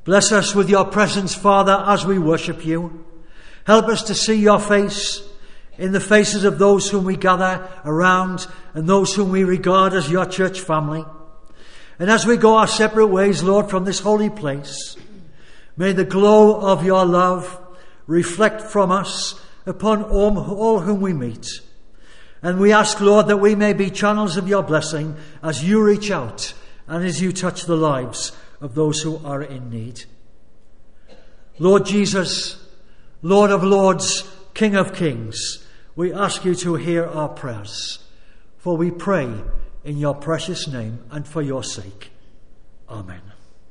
Bless us with your presence, Father, as we worship you. Help us to see your face in the faces of those whom we gather around and those whom we regard as your church family. And as we go our separate ways, Lord, from this holy place, may the glow of your love reflect from us upon all, all whom we meet. And we ask, Lord, that we may be channels of your blessing as you reach out and as you touch the lives of those who are in need. Lord Jesus, Lord of Lords, King of Kings, we ask you to hear our prayers, for we pray in your precious name and for your sake. Amen.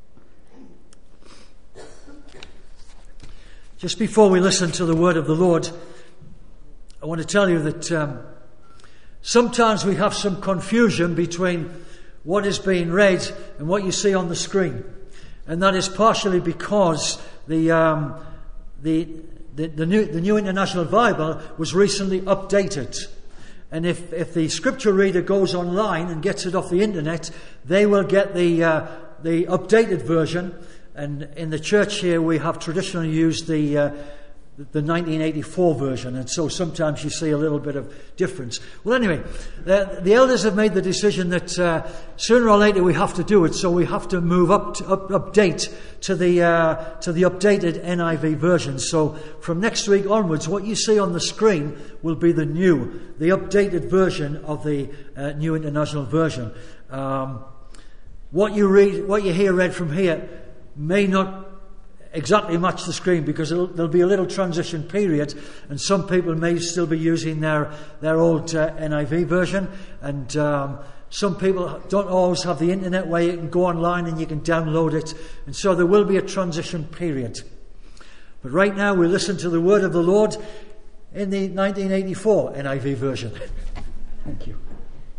Just before we listen to the word of the Lord, I want to tell you that um, sometimes we have some confusion between what is being read and what you see on the screen. And that is partially because the um, the, the, the, New, the New International Bible was recently updated. And if, if the scripture reader goes online and gets it off the internet, they will get the uh, the updated version. And in the church here, we have traditionally used the uh, the nineteen eighty-four version, and so sometimes you see a little bit of difference. Well, anyway, the, the elders have made the decision that uh, sooner or later we have to do it, so we have to move up, to, up update to the uh, to the updated N I V version. So from next week onwards, what you see on the screen will be the new, the updated version of the uh, New International Version. Um, what you read, what you hear read from here, may not exactly match the screen because there'll be a little transition period, and some people may still be using their their old uh, N I V version, and um, some people don't always have the internet where you can go online and you can download it, and so there will be a transition period. But right now we listen to the word of the Lord in the nineteen eighty-four N I V version. Thank you.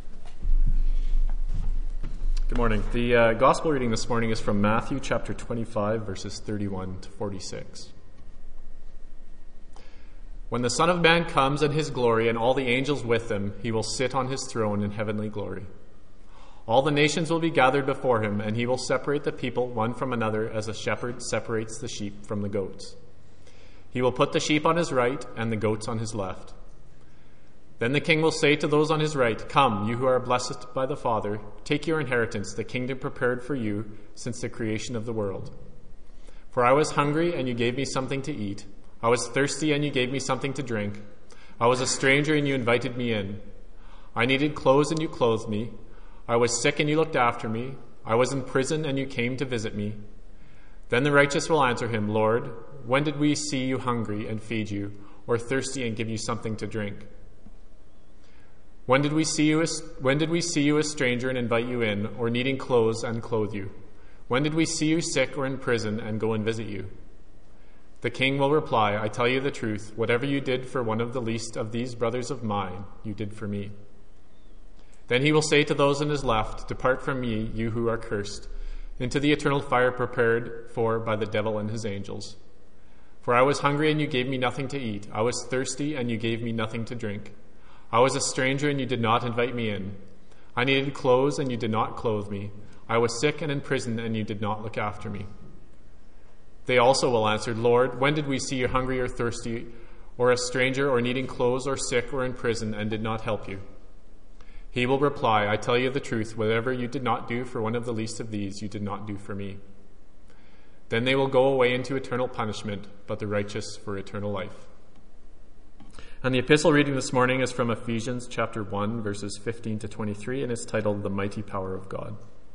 Good morning. The uh, gospel reading this morning is from Matthew chapter twenty-five, verses thirty-one to forty-six. When the Son of Man comes in his glory and all the angels with him, he will sit on his throne in heavenly glory. All the nations will be gathered before him, and he will separate the people one from another as a shepherd separates the sheep from the goats. He will put the sheep on his right and the goats on his left. Then the king will say to those on his right, "Come, you who are blessed by the Father, take your inheritance, the kingdom prepared for you since the creation of the world. For I was hungry, and you gave me something to eat. I was thirsty, and you gave me something to drink. I was a stranger, and you invited me in. I needed clothes, and you clothed me. I was sick, and you looked after me. I was in prison, and you came to visit me." Then the righteous will answer him, "Lord, when did we see you hungry and feed you, or thirsty and give you something to drink? When did we see you as, when did we see you a stranger and invite you in, or needing clothes and clothe you? When did we see you sick or in prison and go and visit you?" The king will reply, "I tell you the truth, whatever you did for one of the least of these brothers of mine, you did for me." Then he will say to those on his left, "Depart from me, you who are cursed, into the eternal fire prepared for by the devil and his angels. For I was hungry, and you gave me nothing to eat. I was thirsty, and you gave me nothing to drink. I was a stranger, and you did not invite me in. I needed clothes, and you did not clothe me. I was sick and in prison, and you did not look after me." They also will answer, "Lord, when did we see you hungry or thirsty, or a stranger, or needing clothes, or sick, or in prison, and did not help you?" He will reply, "I tell you the truth, whatever you did not do for one of the least of these, you did not do for me." Then they will go away into eternal punishment, but the righteous for eternal life. And the epistle reading this morning is from Ephesians chapter one, verses fifteen to twenty-three, and it's titled, "The Mighty Power of God."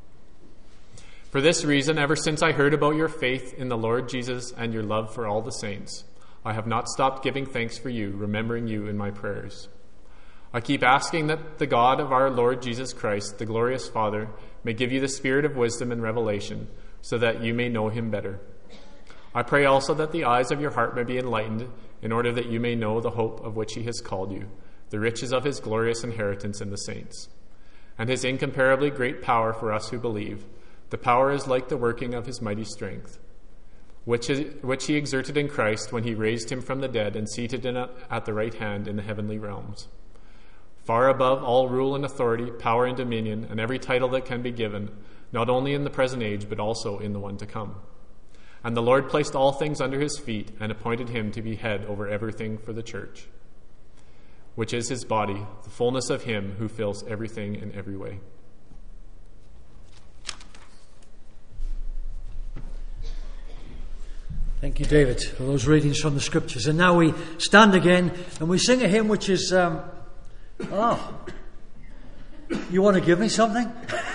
"For this reason, ever since I heard about your faith in the Lord Jesus and your love for all the saints, I have not stopped giving thanks for you, remembering you in my prayers. I keep asking that the God of our Lord Jesus Christ, the glorious Father, may give you the spirit of wisdom and revelation, so that you may know him better. I pray also that the eyes of your heart may be enlightened, in order that you may know the hope of which he has called you, the riches of his glorious inheritance in the saints, and his incomparably great power for us who believe. The power is like the working of his mighty strength, which, is, which he exerted in Christ when he raised him from the dead and seated him at the right hand in the heavenly realms, far above all rule and authority, power and dominion, and every title that can be given, not only in the present age, but also in the one to come. And the Lord placed all things under his feet and appointed him to be head over everything for the church, which is his body, the fullness of him who fills everything in every way. Thank you, David, for those readings from the Scriptures. And now we stand again and we sing a hymn which is, um, oh, you want to give me something?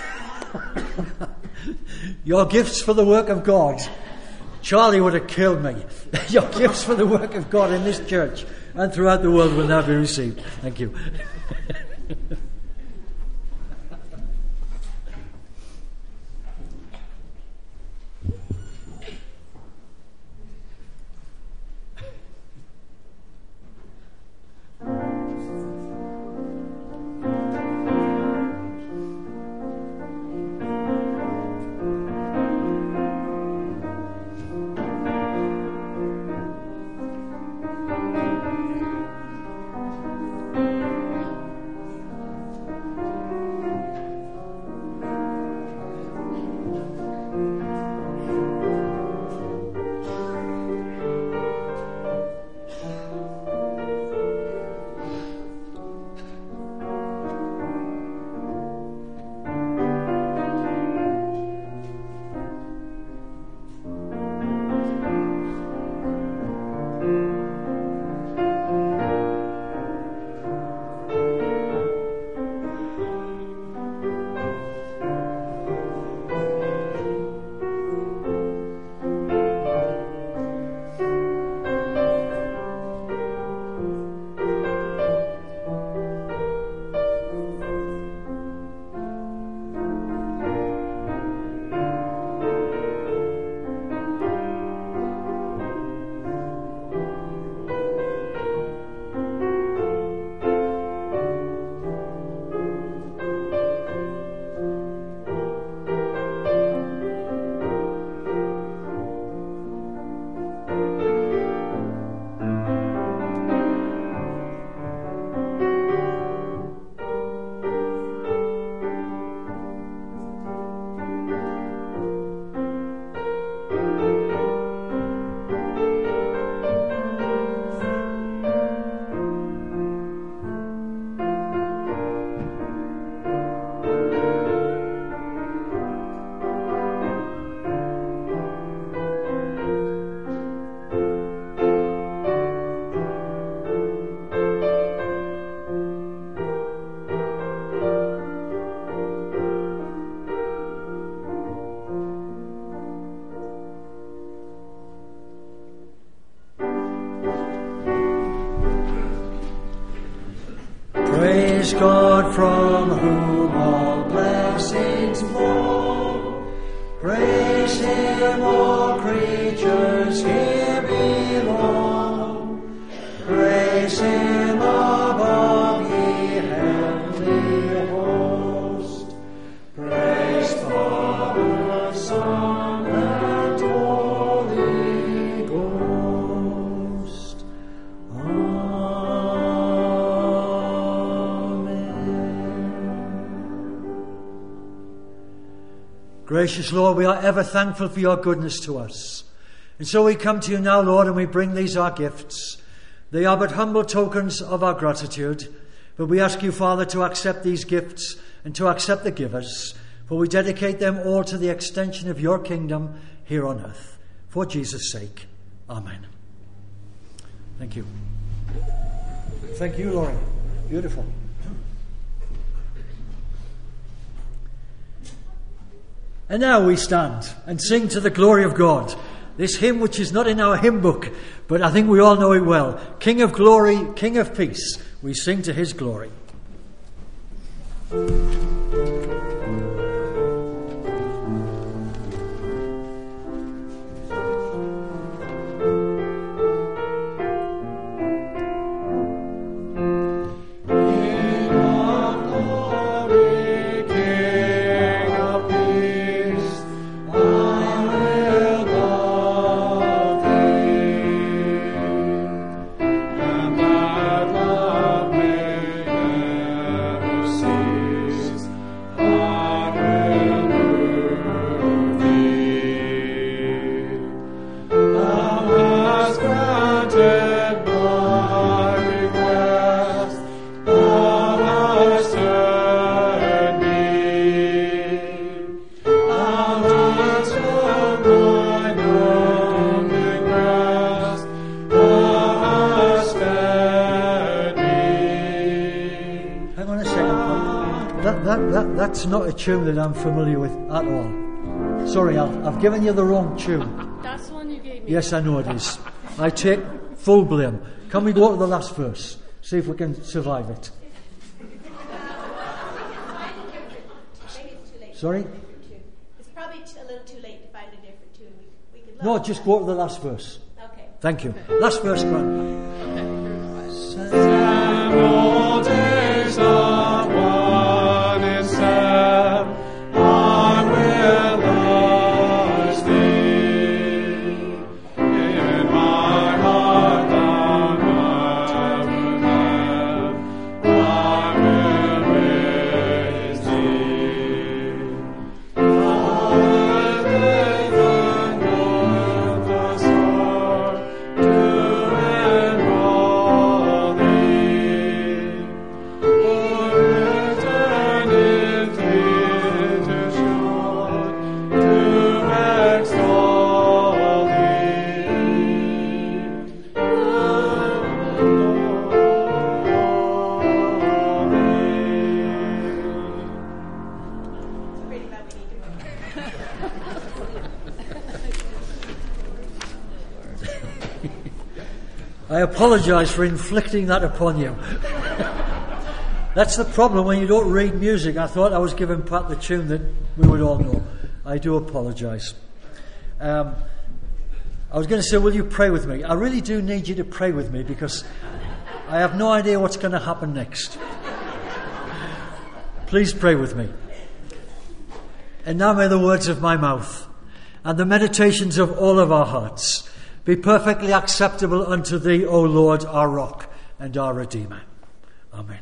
Your gifts for the work of God. Charlie would have killed me. Your gifts for the work of God in this church and throughout the world will now be received. Thank you. Praise God from whom all blessings flow. Praise him, all creatures here below. Praise him above, ye heavenly host. Praise Father, Son, and Holy Ghost. Gracious Lord, we are ever thankful for your goodness to us. And so we come to you now, Lord, and we bring these our gifts. They are but humble tokens of our gratitude. But we ask you, Father, to accept these gifts and to accept the givers. For we dedicate them all to the extension of your kingdom here on earth. For Jesus' sake. Amen. Thank you. Thank you, Laurie. Beautiful. And now we stand and sing to the glory of God. This hymn which is not in our hymn book, but I think we all know it well. King of glory, King of peace. We sing to his glory. And that love may never cease. That's not a tune that I'm familiar with at all. Sorry, I've, I've given you the wrong tune. That's the one you gave me. Yes, I know it is. I take full blame. Can we go to the last verse? See if we can survive it. Sorry? It's probably a little too late to find a different tune. We, we could No, just go to the last verse. Okay. Thank you. Last verse, Grant. All days of one is said, I will love thee. In my heart thou never have, I will praise thee. Other than Lord the star, to enroll thee. For eternity to shore, to extol Pretty bad we need to I apologise for inflicting that upon you. That's the problem when you don't read music. I thought I was giving Pat the tune that we would all know. I do apologise. Um, I was going to say, will you pray with me? I really do need you to pray with me because I have no idea what's going to happen next. Please pray with me. And now may the words of my mouth and the meditations of all of our hearts be perfectly acceptable unto thee, O Lord, our rock and our Redeemer. Amen.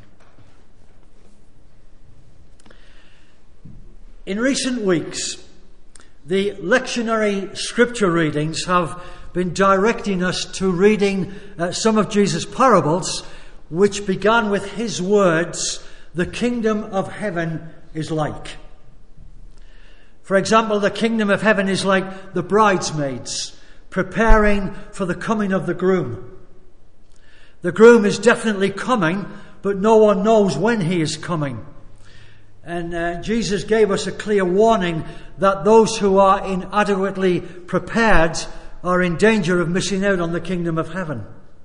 In recent weeks, the lectionary scripture readings have been directing us to reading uh, some of Jesus' parables, which began with his words, "The kingdom of heaven is like." For example, the kingdom of heaven is like the bridesmaids preparing for the coming of the groom. The groom is definitely coming, but no one knows when he is coming. And uh, Jesus gave us a clear warning that those who are inadequately prepared are in danger of missing out on the kingdom of heaven.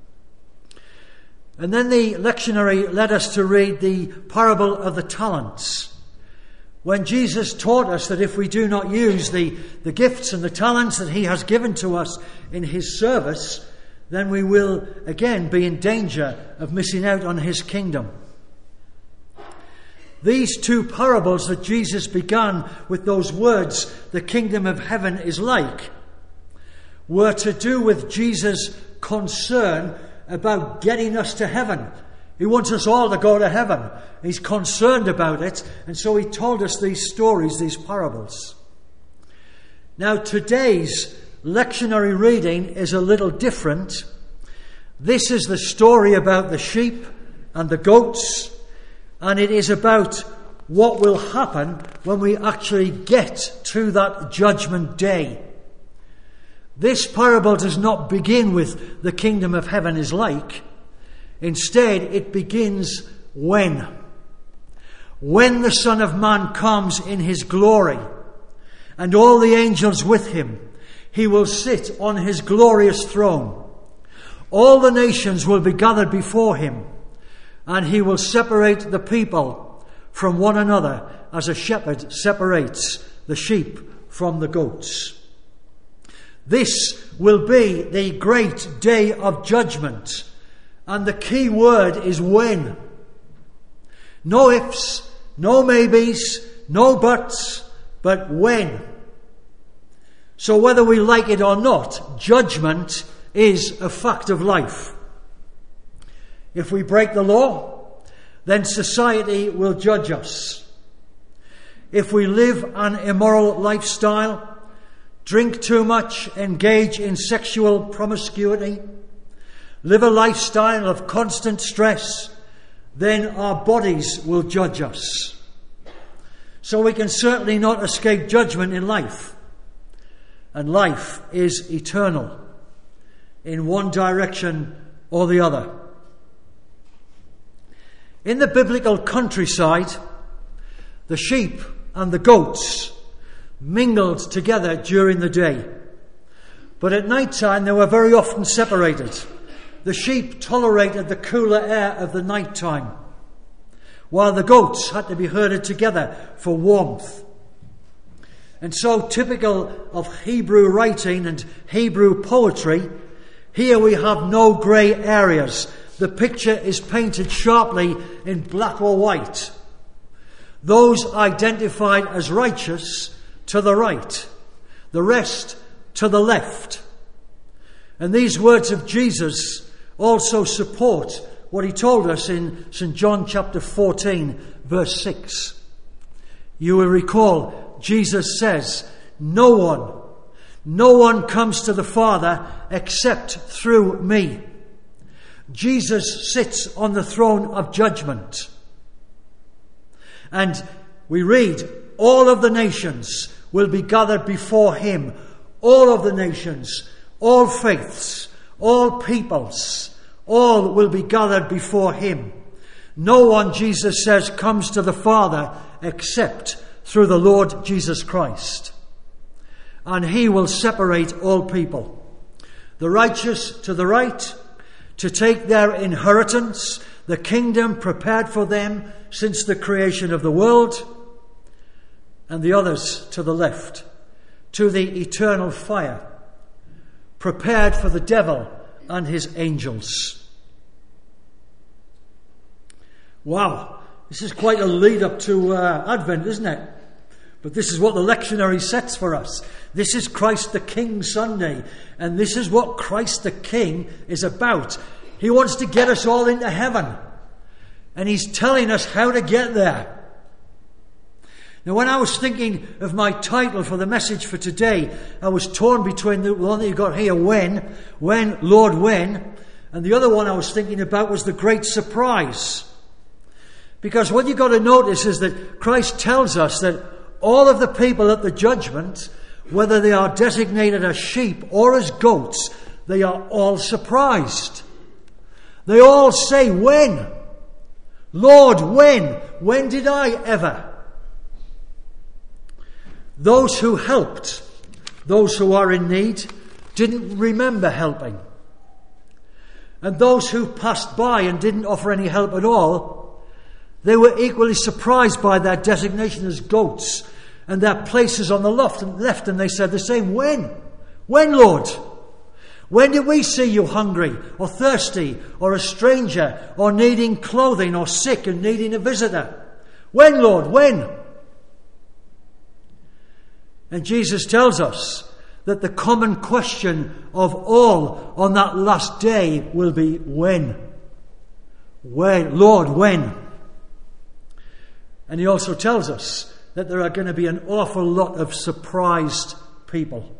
And then the lectionary led us to read the parable of the talents, when Jesus taught us that if we do not use the, the gifts and the talents that he has given to us in his service, then we will again be in danger of missing out on his kingdom. These two parables that Jesus began with those words, "The kingdom of heaven is like," were to do with Jesus' concern about getting us to heaven. He wants us all to go to heaven. He's concerned about it, and so he told us these stories, these parables. Now, today's lectionary reading is a little different. This is the story about the sheep and the goats, and it is about what will happen when we actually get to that judgment day. This parable does not begin with "the kingdom of heaven is like." Instead, it begins when. When the Son of Man comes in his glory, and all the angels with him, he will sit on his glorious throne. All the nations will be gathered before him, and he will separate the people from one another as a shepherd separates the sheep from the goats. This will be the great day of judgment, and the key word is when. No ifs, no maybes, no buts, but when. So whether we like it or not, judgment is a fact of life. If we break the law, then society will judge us. If we live an immoral lifestyle, drink too much, engage in sexual promiscuity, live a lifestyle of constant stress, then our bodies will judge us. So we can certainly not escape judgment in life. And life is eternal, in one direction or the other. In the biblical countryside, the sheep and the goats mingled together during the day. But at night time they were very often separated. The sheep tolerated the cooler air of the night time, while the goats had to be herded together for warmth. And so, typical of Hebrew writing and Hebrew poetry, here we have no grey areas. The picture is painted sharply in black or white. Those identified as righteous to the right, the rest to the left. And these words of Jesus also support what he told us in Saint John chapter fourteen, verse six. You will recall Jesus says, no one, no one comes to the Father except through me. Jesus sits on the throne of judgment. And we read, all of the nations will be gathered before him. All of the nations, all faiths, all peoples, all will be gathered before him. No one, Jesus says, comes to the Father except through the Lord Jesus Christ. And he will separate all people. The righteous to the right, to take their inheritance, the kingdom prepared for them since the creation of the world. And the others to the left, to the eternal fire, prepared for the devil and his angels. Wow, this is quite a lead up to uh, Advent, isn't it? But this is what the lectionary sets for us. This is Christ the King Sunday, and this is what Christ the King is about. He wants to get us all into heaven, and he's telling us how to get there. Now, when I was thinking of my title for the message for today, I was torn between the one that you got here, when, when, Lord, when, and the other one I was thinking about was the great surprise. Because what you've got to notice is that Christ tells us that all of the people at the judgment, whether they are designated as sheep or as goats, they are all surprised. They all say, when? Lord, when? When did I ever? Those who helped, those who are in need, didn't remember helping. And those who passed by and didn't offer any help at all, they were equally surprised by their designation as goats and their places on the left and left, and they said the same, when? When, Lord? When did we see you hungry or thirsty or a stranger or needing clothing or sick and needing a visitor? When, Lord? When? And Jesus tells us that the common question of all on that last day will be when? When? Lord, when? And he also tells us that there are going to be an awful lot of surprised people.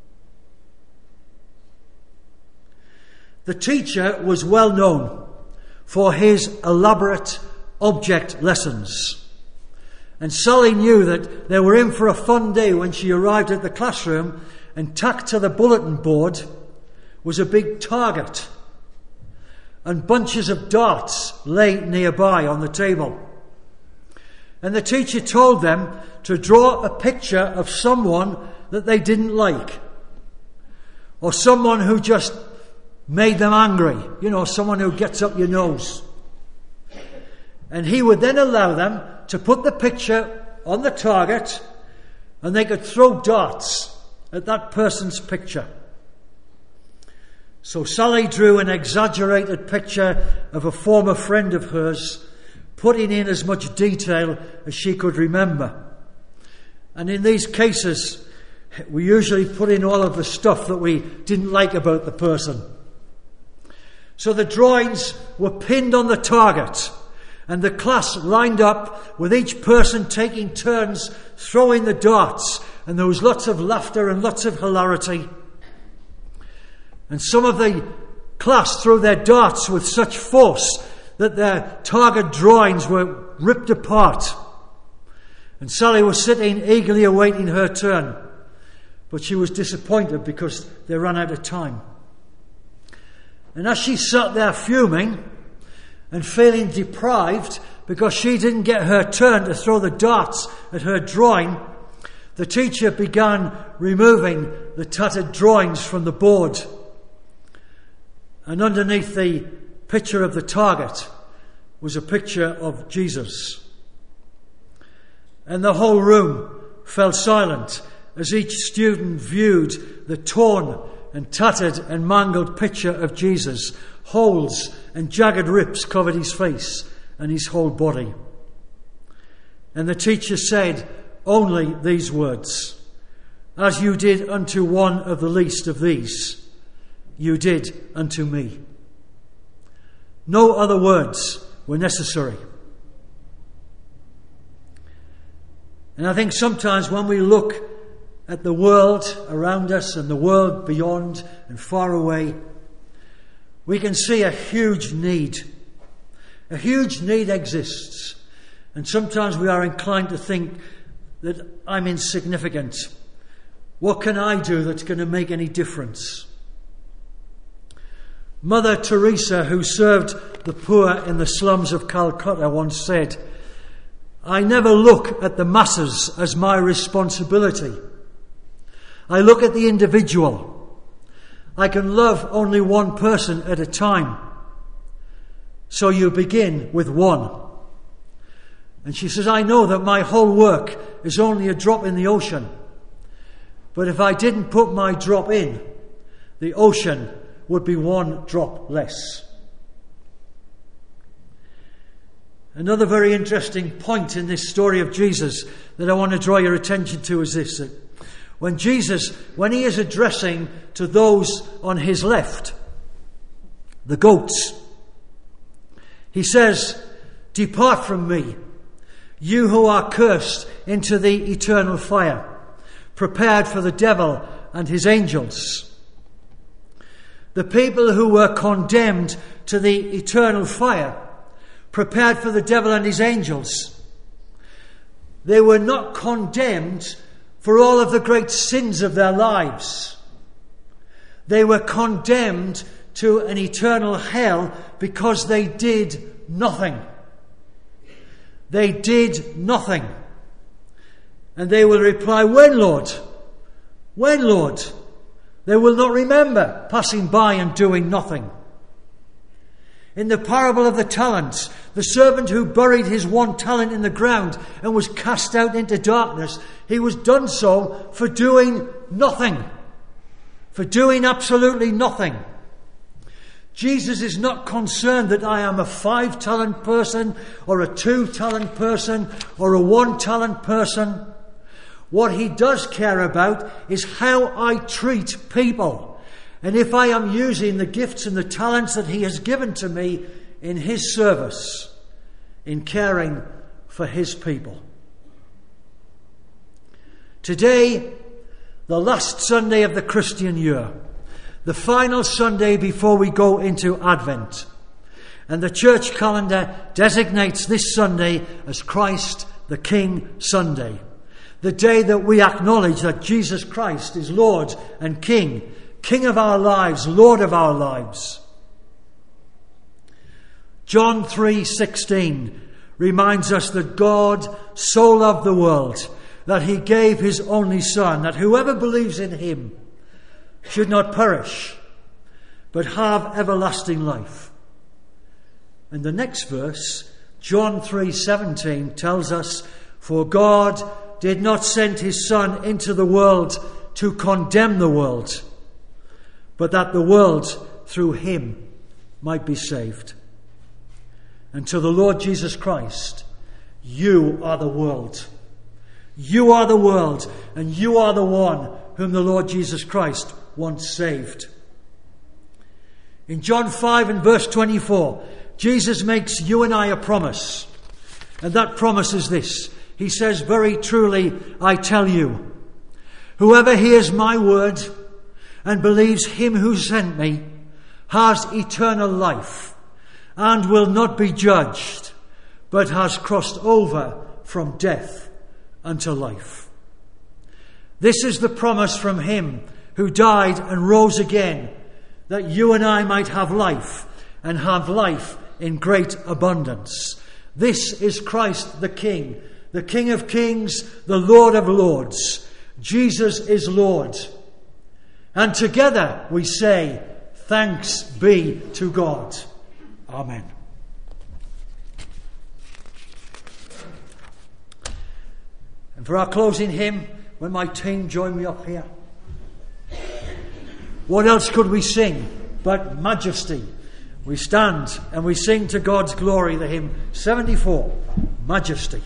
The teacher was well known for his elaborate object lessons. And Sally knew that they were in for a fun day when she arrived at the classroom, and tacked to the bulletin board was a big target. And bunches of darts lay nearby on the table. And the teacher told them to draw a picture of someone that they didn't like. Or someone who just made them angry. You know, someone who gets up your nose. And he would then allow them to put the picture on the target, and they could throw darts at that person's picture. So Sally drew an exaggerated picture of a former friend of hers, putting in as much detail as she could remember. And in these cases, we usually put in all of the stuff that we didn't like about the person. So the drawings were pinned on the target, and the class lined up with each person taking turns throwing the darts, and there was lots of laughter and lots of hilarity. And some of the class threw their darts with such force that their target drawings were ripped apart. And Sally was sitting eagerly awaiting her turn, but she was disappointed because they ran out of time. And as she sat there fuming, and feeling deprived because she didn't get her turn to throw the darts at her drawing, the teacher began removing the tattered drawings from the board. And underneath the picture of the target was a picture of Jesus. And the whole room fell silent as each student viewed the torn and tattered and mangled picture of Jesus. Holes and jagged rips covered his face and his whole body. And the teacher said only these words: "As you did unto one of the least of these, you did unto me." No other words were necessary. And I think sometimes when we look at the world around us and the world beyond and far away, we can see a huge need. A huge need exists. And sometimes we are inclined to think that I'm insignificant. What can I do that's going to make any difference? Mother Teresa, who served the poor in the slums of Calcutta, once said, "I never look at the masses as my responsibility. I look at the individual. I can love only one person at a time. So you begin with one." And she says, "I know that my whole work is only a drop in the ocean. But if I didn't put my drop in, the ocean would be one drop less." Another very interesting point in this story of Jesus that I want to draw your attention to is this: that when Jesus, when he is addressing to those on his left, the goats, he says, "Depart from me, you who are cursed, into the eternal fire, prepared for the devil and his angels." The people who were condemned to the eternal fire, prepared for the devil and his angels, they were not condemned for all of the great sins of their lives. They were condemned to an eternal hell because they did nothing. They did nothing. And they will reply, "When, Lord? When, Lord?" They will not remember passing by and doing nothing. In the parable of the talents, the servant who buried his one talent in the ground and was cast out into darkness, he was done so for doing nothing. For doing absolutely nothing. Jesus is not concerned that I am a five-talent person or a two-talent person or a one-talent person. What he does care about is how I treat people, and if I am using the gifts and the talents that he has given to me in his service, in caring for his people. Today, the last Sunday of the Christian year, the final Sunday before we go into Advent, and the church calendar designates this Sunday as Christ the King Sunday. The day that we acknowledge that Jesus Christ is Lord and King, King of our lives, Lord of our lives. John three sixteen reminds us that God so loved the world that he gave his only Son, that whoever believes in him should not perish, but have everlasting life. And the next verse, John three seventeen, tells us, "For God did not send his Son into the world to condemn the world, but that the world through him might be saved." And to the Lord Jesus Christ, you are the world. You are the world, and you are the one whom the Lord Jesus Christ once saved. In John five and verse twenty-four, Jesus makes you and I a promise. And that promise is this. He says, "Very truly, I tell you, whoever hears my word and believes him who sent me has eternal life and will not be judged, but has crossed over from death unto life." This is the promise from him who died and rose again, that you and I might have life and have life in great abundance. This is Christ the King, the King of kings, the Lord of lords. Jesus is Lord. And together we say, thanks be to God. Amen. And for our closing hymn, when my team join me up here, what else could we sing but Majesty? We stand and we sing to God's glory, the hymn seventy-four, Majesty.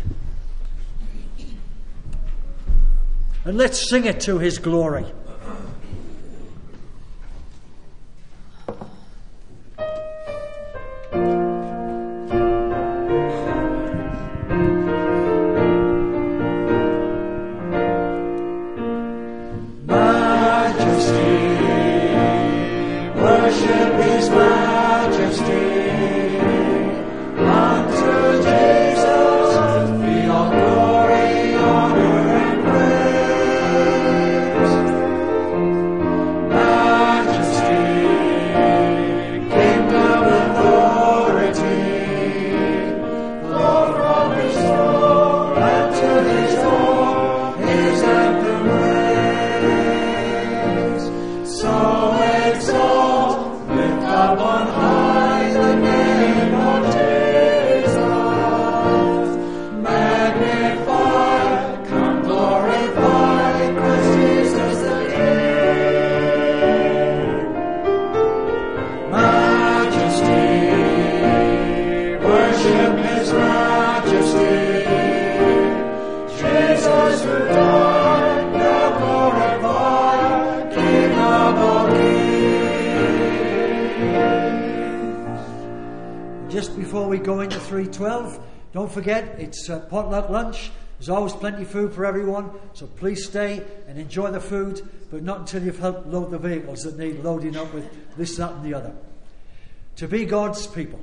And let's sing it to his glory. three twelve. Don't forget, it's uh, potluck lunch. There's always plenty of food for everyone, so please stay and enjoy the food, but not until you've helped load the vehicles that need loading up with this, that and the other. To be God's people.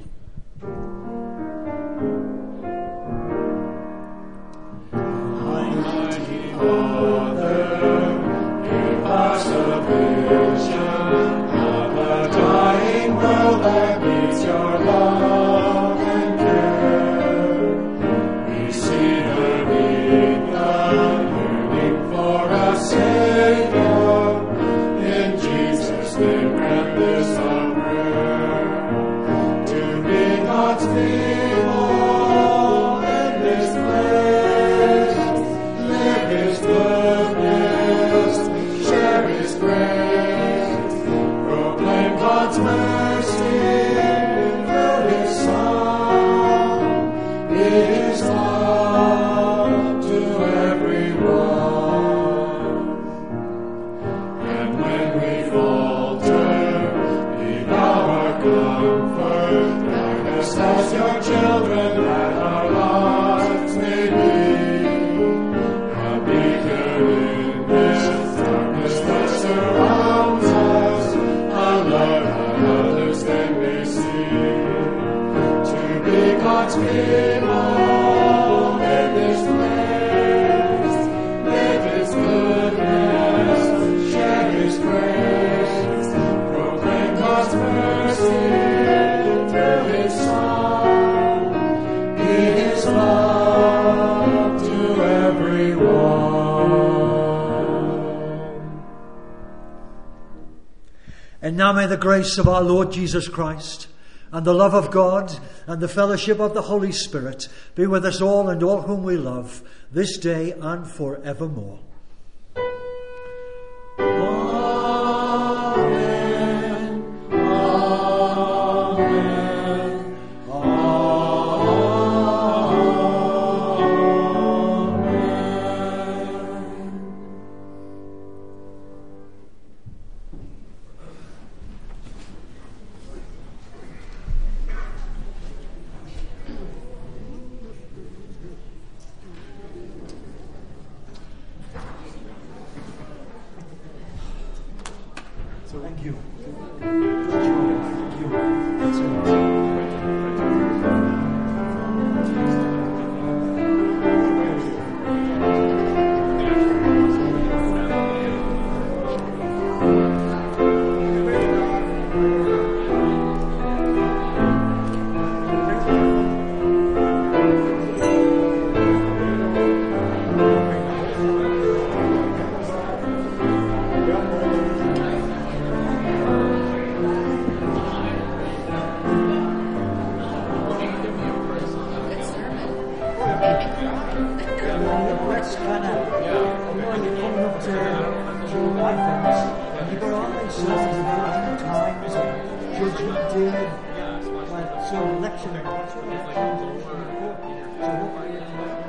Almighty Father, give us a vision of a dying world that needs your love and care. We see the kingdom yearning for a Savior. In Jesus' name, grant this our prayer. To be God's people in this place, live His goodness, share His grace, proclaim God's mercy through His song, His love to everyone. And when we falter, be thou our comfort, guide us as your children that our lives may be. A beacon in this darkness that surrounds us, a light that others then may see. To be God's people in this place, live His goodness, share His grace, proclaim God's mercy through His song, be His love to everyone. And now may the grace of our Lord Jesus Christ and the love of God and the fellowship of the Holy Spirit be with us all and all whom we love this day and forevermore. Thank you. Good job. Thank you. That's all. Have you got all these songs about end times and judgment day? Like, so lectionary. That's what lectionary is. So what